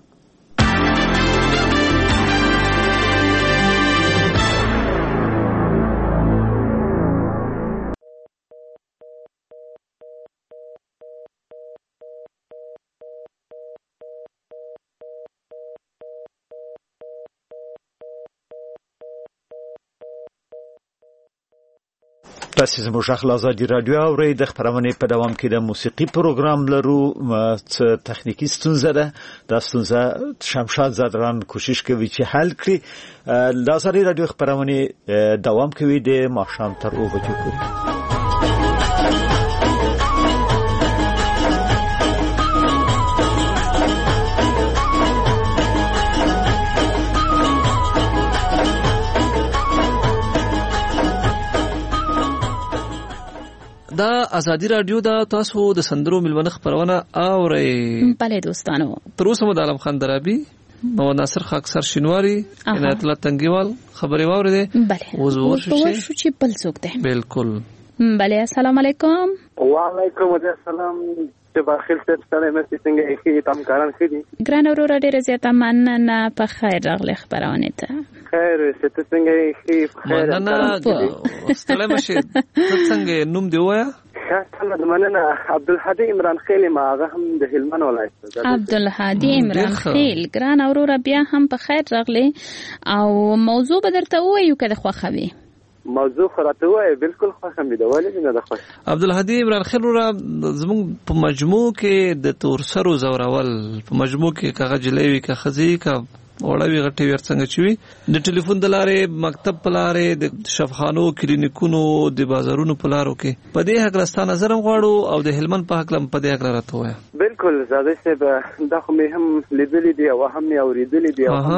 تاسو زموږ خپل ازادي رادیو اورئ. د خبرونې په دوام کې د موسیقي پروګرام لرو. تخنیکی ستونزه ده. دا ستونزه شمشاد زادران کوشش کوي چې حل کړي. د ازادي رادیو خبرونه دوام کوي د ماښام تر 2 بجې پورې. دا ازادي رادیو دا تاسو د سندرو ملونه خبرونه اورئ. بله دوستانو تر اوسه مو د عالم خان درابي محمد ناصر خاکسر شینواری عنایت الله تنگیوال خبرې واورېدې. بله ورشو چې بل څوک دی. بالکل. بله السلام علیکم. وعلیکم السلام. بخیر ست ستاره مې څنګه یې تام کاران خېدي. ګران اورور ډېر زیاته مننه. په خیر راغلی خبرونه ته. خیر ست څنګه یې خیر مننه. ستړی مشه څنګه نوم دی وایا؟ شاته مننه. عبدالهادي عمران خیل ما هغه هم د هلمند ولایت. عبدالهادي عمران خیل ګران اورور بیا هم په خیر راغلی او موضوع به درته وایو که د خوښوي. موضوع خراته وای بالکل خوښم دي ولې نه ده خوښ. عبدالهادي عمران خیل را زموږ په مجموع کې د تورسرو زورول په مجموع کې کاغه جلوي کا خزي کا وړوي غټي ورڅنګ چوي د ټلیفون د لارې مکتب په لارې د شفخانو کلینیکونو د بازارونو په لارو کې په دې حق راستا نظر غواړو او د هلمند په حق لم په دې حق راته وای. بالکل زاده سه دا خو مې هم لیدلې دي او هم مې اوریدلې دي او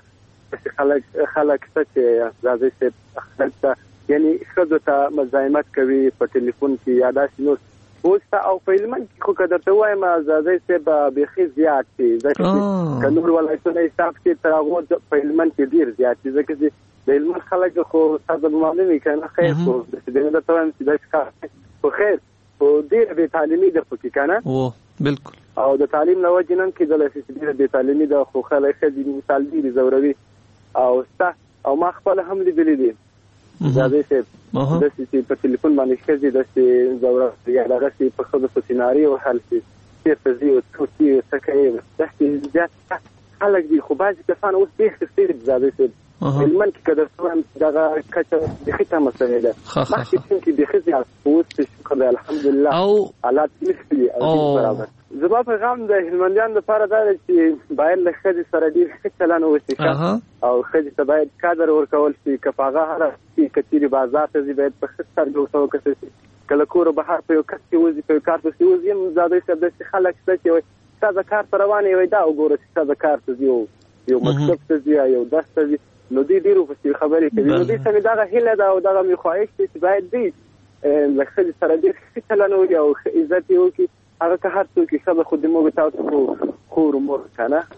خلک چې زاده سه یعنی خزو ته مزاحمت کوي په ټلیفون کې یاداش نو اوسه او په علم کې خو کده ته وایم زاده سه به خي زیات دي ځکه چې نور ولایتونه حساب کې تر هغه په علم کې ډیر زیات دي ځکه چې د علم خلک خو تاسو معلومه کنه خیر خو د دې نه ته وایم چې دا ښه خو خیر خو ډیر به تعلیمي د پکې کنه او بالکل او د تعلیم نو جنن کې د لاسې د تعلیمي د خو خلک د مثال دی زوروي او او ما خپل هم لیدلې دي زاده سه د سې په ټلیفون باندې ښځې د سې زوره یا دغه سې په خود په سيناريو حل سي چیرته ځي او څوک یې څه کوي داسې زیات خلک دي. خو بعضې کسان اوس ډېر ښه دي زادی صاحب. هلمند کې که درته وایم دغه کچه بیخي کمه سوې ده. مخکې ټیم کې بیخي زیات اوس شکر دی الحمدلله حالات نښتي دي برابر. زما پیغام د هلمندیانو دپاره دا ده چې باید له ښځې سره ډېر ښه چلند وشي او ښځې ته باید قدر ورکول شي. که په هغه هره که چیرې بازار ته ځي باید په ښه سترګه ورته وکتل شي. که له کوره بهر په یو کس کې وځي په یو کار پسې وځي هم زادی صاحب داسې خلک شته چې وایي ښځه کار ته روانه وي دا وګوره چې ښځه کار ته ځي یو مکتب ته ځي یو درس ته ځي نو دوی ډېرو پسې خبرې کوي. نو دوی ته مې دغه هیله ده او دغه مې خواهش دی چې باید دوی له ښځې سره ډېر ښه چلند وکړي او ښه عزت یې وکړي. هغه که هر څوک یې ښځه خو د موږ تاسو خو خور مور که نه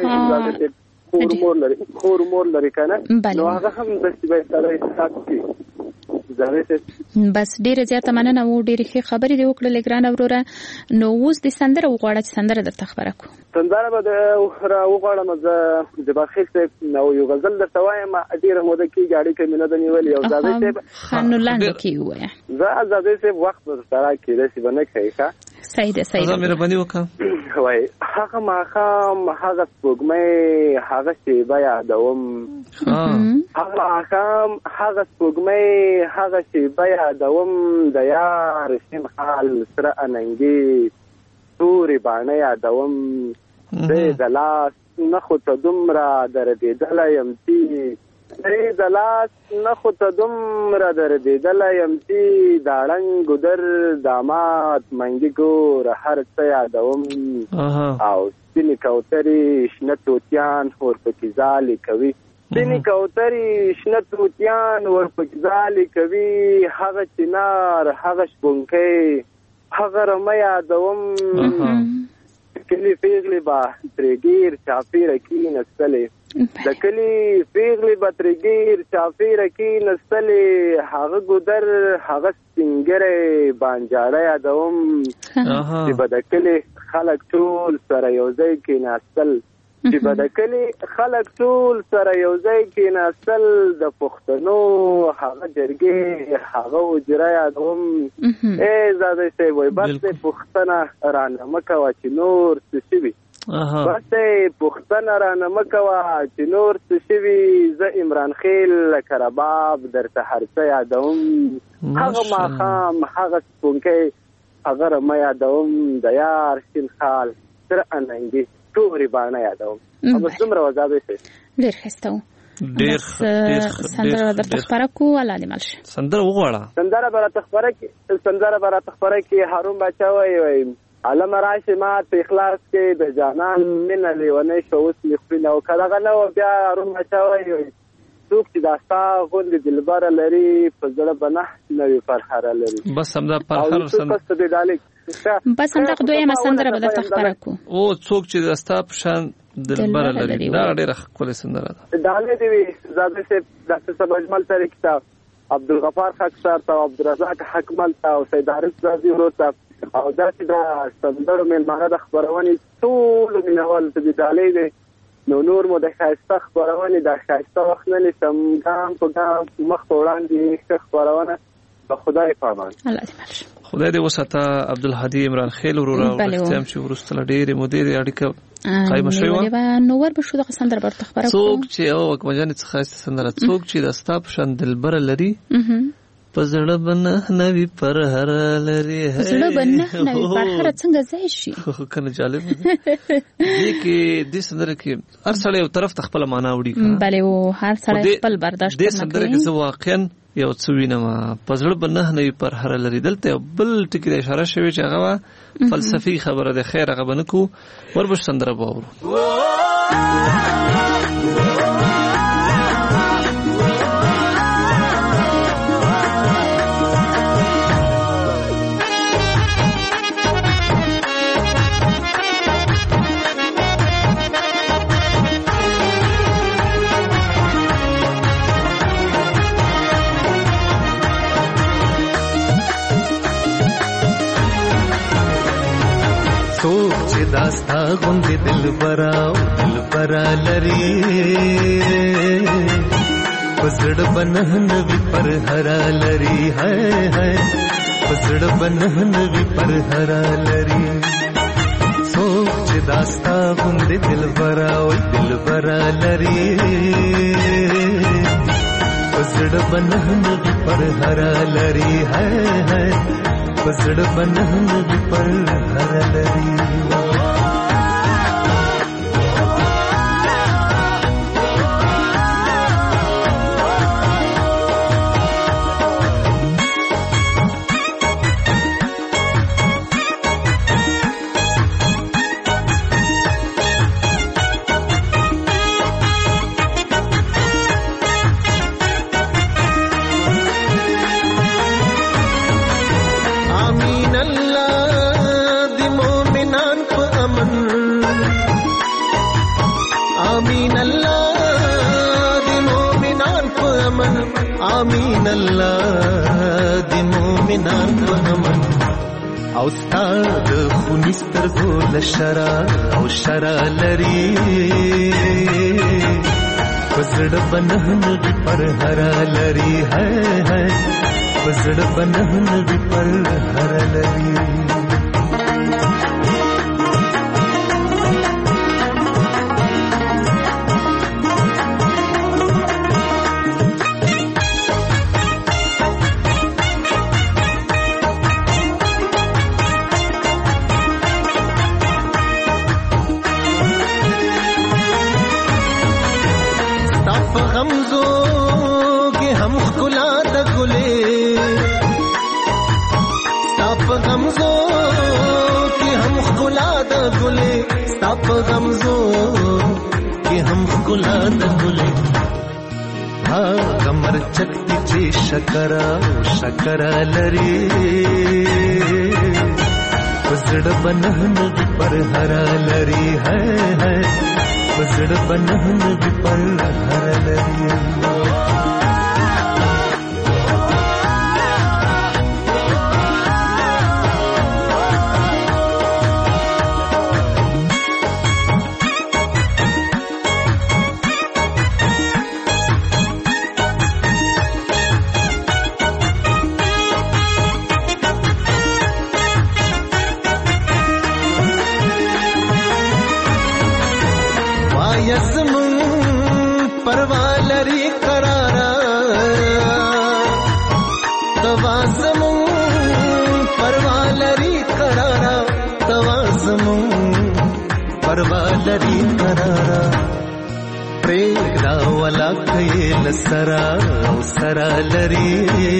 خور مور لري که نه نو هغه هم داسې باید سره احساس کړي. بس ډیره زیاته مننه و ډیره ښه خبرې دی وکړلې ګرانه وروره. نو اوس د سندره وغواړه چې سندره درته خبره کو. سندره به وغواړم زه د بخیل صاحب نو یو غزل درته وایم ډیره موده کېږي اړیکه مې نه ده نیولې او زادی صاحب نو لاندې کې ووایه زه زادی صاحب وخت به سره کېدای به نه کوي ښه صحیح ده صحیح ده مهرباني وکړه. وای هغه ماښام هغه سپوږمۍ هغه شیبه یادوم هغه ماښام هغه سپوږمۍ هغه شیبه یادوم د یار شین خال سره اننګي تورې باڼه یادوم دی د لاس نه خو ته دومره دردېدلی یم چې دی د لاس نه خو ته دومره دردېدلی یم چې دا ړنګ ګودر داماد منګي ګوره هر څه یادوم او سپینې کوترې شنه طوطیان ورپکې ځالې کوي سپینې کوترې شنه طوطیان ورپکې ځالې کوي هغه چنار هغه شپونکی هغه رمه یادوم کلی پیغلې به ترې ډېر چاپېره کېنستلې د کلي پیغلې به ترې ډېر چاپېره کېنستلې هغه ګودر هغه سپینګری بانجاره یادوم چې به د کلي خلک ټول سره یو ځای کېناستل چې به د کلي خلک ټول سره یو ځای کېناستل د پښتنو هغه جرګې هغه حجره یادوم. زادی صاحب وایي بس دی پوښتنه رانه مه کوه چې نور څه شوي بس دی پوښتنه رانه مه کوه چې نور څه شوي زه عمران خیل لکه رباب درته هر څه یادوم هغه ماښام هغه سپونکی هغه رمه یادوم د یار شین خال سره اننګي تورې باڼه یادوم. بس دومره وه زادی صاحب ډېر ښایسته و. ډېر سندره درته خپره کړو الله دې مل شي. سندره وغواړه سندره به راته خپره کړي هارون باچا وایي علمه راشي ما په اخلاص کې د جانان مینه لیونی شو اوس مې خورینه او که دغه نه وه بیا هارون باچا وایي څوک چې دا ستا غوندې دلبره لري په زړه به نه نوي فرهره لري. بس همدا فرهر بس همدغه دویمه سندره به درته خپره کړو او څوک چې د ستا په شان دلبره لري دا ډېره ښکلې سندره ده. ډالۍ دې وي زادی صاحب ډاکټر صاحب اجمل طریق ته عبدالغفار خاک صاحب ته عبدالرزاق حکمل ته او سید عارف رازي ورور ته او داسې د سندرو میلمانه د خپرونې ټولو مینهوالو ته دې ډالۍ دی. نو نور مو د ښایسته خپرونې د ښایسته وخت نه نیسم ګام په ګام مخ په وړاندې ښه خپرونه په خدای په امان. خدای دې وساته عبدالهادي عمران خیل وروره وختیم چې وروسته له ډېرې مودې د اړیکه قایمه شوې وه نو ور به شو دغه سندره به ورته خپره کړو. څوک چې وکمجانې څه ښایسته سندره څوک چې د ستا په شان دلبره لري په زړه به نه نوي پرهره لري زړه به نه نوي پرهره څنګه ځای شي کنه جالب دې کې دې سندره کې هر سړی یو طرف ته خپله معنا وړي بلې و هر سړی خپل برداشت دې سندره کې زه واقعا یو څه وینم په زړه به نه نوي پرهره لري دلته یو بل ټکي د اشاره شوې چې هغه فلسفي خبره ده خیر هغه به نه کو وربش سندره به واورو. څوک چې داستا غوندې دلبره لري په زړه به نه نوي پرهره لري هی په زړه به نه نوي پرهره لري داستا غوندې دلبره وای دلبره لري پزړه بنهنه پر هر لري ہے پزړه بنهنه پر هر لري آمین الله د مومنان په امن او ستاد خونستر ګل شرا او شرا لري پزړه بنهنه پر هر لري ہے پزړه بنهنه پر هر لري غمزو کې هم ګلا د ګلې ها کمر چکتی چې شکر لري پزړه بنهنه پر هر لري ہے پزړه بنهنه پر هر لري لري قرارا پریږدا ولا کيل سرا او سرا لري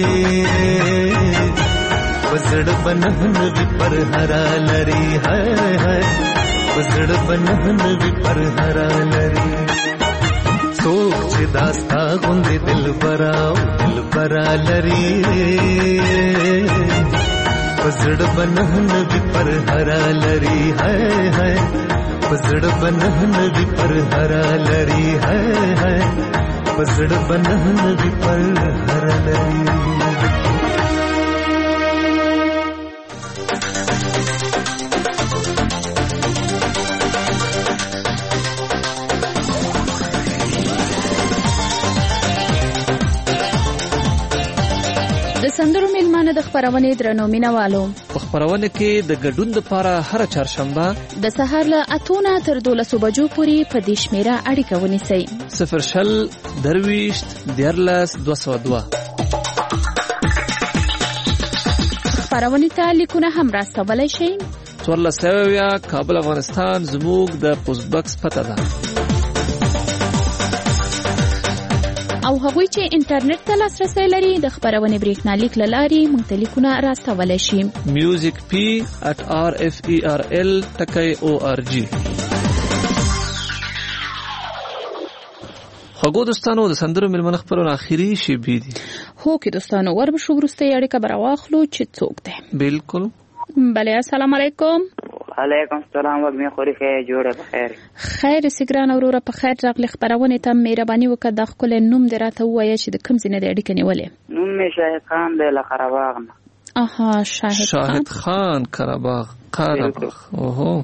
وزړ بنهن پر هرا لري ہے وزړ بنهن پر هرا لري سوچ داستا غوندې دل برا لري وزړ بنهن پر هرا لري ہے پزړه بنهنه پر هر لري ہے پزړه بنهنه پر هر لري د سندرو میلمانه د خبرونه درنو مینوالو په خبرونه کې د ګډون لپاره هر چهارشنبه د سهار له 8 تر 12 بجو پورې په دې شمیره اړیکه ونیسئ 0 درويشت دیرلس 202 خبرونه ته لیکونه هم راستولای شئ 14 کابل افغانستان زموږ د پوسټ باکس پته ده او هغوی چې انټرنیټ ته لاسرسي لري د خبرونه بریښنالیک لاري مختلفونه راستولای شي musicp@referl.org خو دوستانو د سندرو ملمن خبرونه اخیری شی بي دي هو کې دوستانو وربشو ورسته اړیکه براواخلو چې څوک ده بالکل بله السلام علیکم علیکم السلام وګمه خوري خیر جوړه بخیر خیر سګران اوروره په خیر راغلی خبرونه ته مهرباني وکړه د خپل نوم دراته وایي چې د کوم ځای نه د اړیکه نیولې نوم می شاهد خان د لقرباغ اها شاهد خان قرباغ اوهو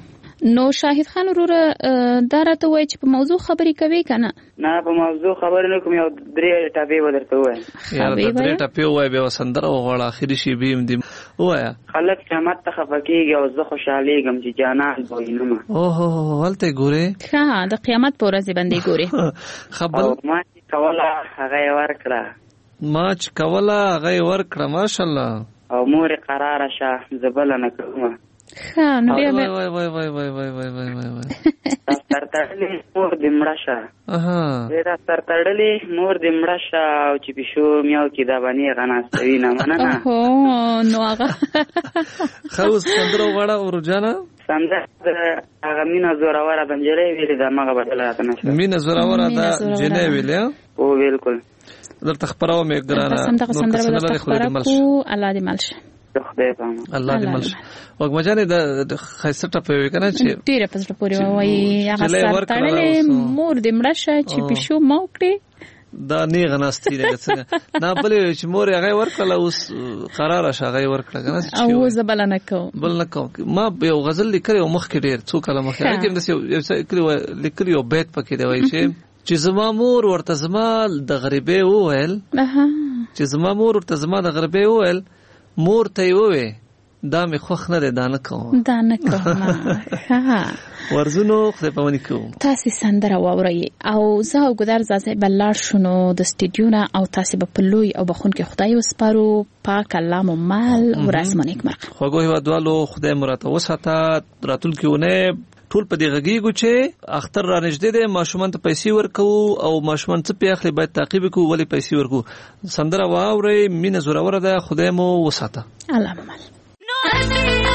نو شاهد خان وروره دا راته وایي چې په موضوع خبرې کوي کنه؟ نه په موضوع خبرې نه کوم، یو 3 ټاپې ودرته وایم. یاره د 3 ټاپې وای به سندره وغواړه اخري شی بیم دی وایا. خلک قیامت ته خفقېږي او زه خوشحالېږم چې جانان وینم. اوه هلته ګورې. ها د قیامت په ورځ باندې ګورې. خبر ما کوله هغه ورکړه. ما چې کوله هغه ورکړه ماشاءالله. او مور قرار شه زبل نه کوم. ها نو بیا وای ترتړلې مور دې مړه شه. دا ترتړلې مور دې مړه شه او چې پښو میاو کې دا باندې غناستوي نه مننه. اوه نو هغه خو سندرو غړا ورجانا سندره هغه مینا زوراوره بنجلې ویلې دا مغه بدل راته نشه. مینا زوراوره دا جنې ویلې. او بالکل درته خبرو مې ګرانه. نو سندره خبره کو الله دې ملشه. الله دې ملشه. وګمجانې د خیسه ټپوي کنه چې ډیره پزړه پورې وایي هغه سر تړلې مور دې مړه شه چې پښو موکړي دا نه غناستي نه څنګه نه بلې چې مور هغه ورکړه اوس قرار شه هغه ورکړه کنه او زبل نه کو بل نه کو. ما یو غزل لیکلی او مخ کې ډیر څو کله مخ کې لیکلی او بیت پکې دی وایي چې زما مور ورته زما د غریبې وویل چې زما مور ورته زما د غریبې وویل مور ته وې دا مې خوښ نه دی دا نه کوم ورزونو خدای په ونی کوم. تاسو سندره واورئ او زه او ګدار زاسه بلار شونو د سټډیو نه او تاسو په پلوي او بخون کې خدای وسپارو. پاک الله مو مال ورځ منیک مرغ خوګو هوادوالو خدای مراد وساته راتل کېونه ټول په دې غږیږي چې اختر را نږدې دي ماشومان ته پیسې ورکو او ماشومان څه پیاخلي باید تعقیب کو ولی پیسې ورکو. سندره واوري مینه زوراوره ده خدای مو وساته. الله مو مال.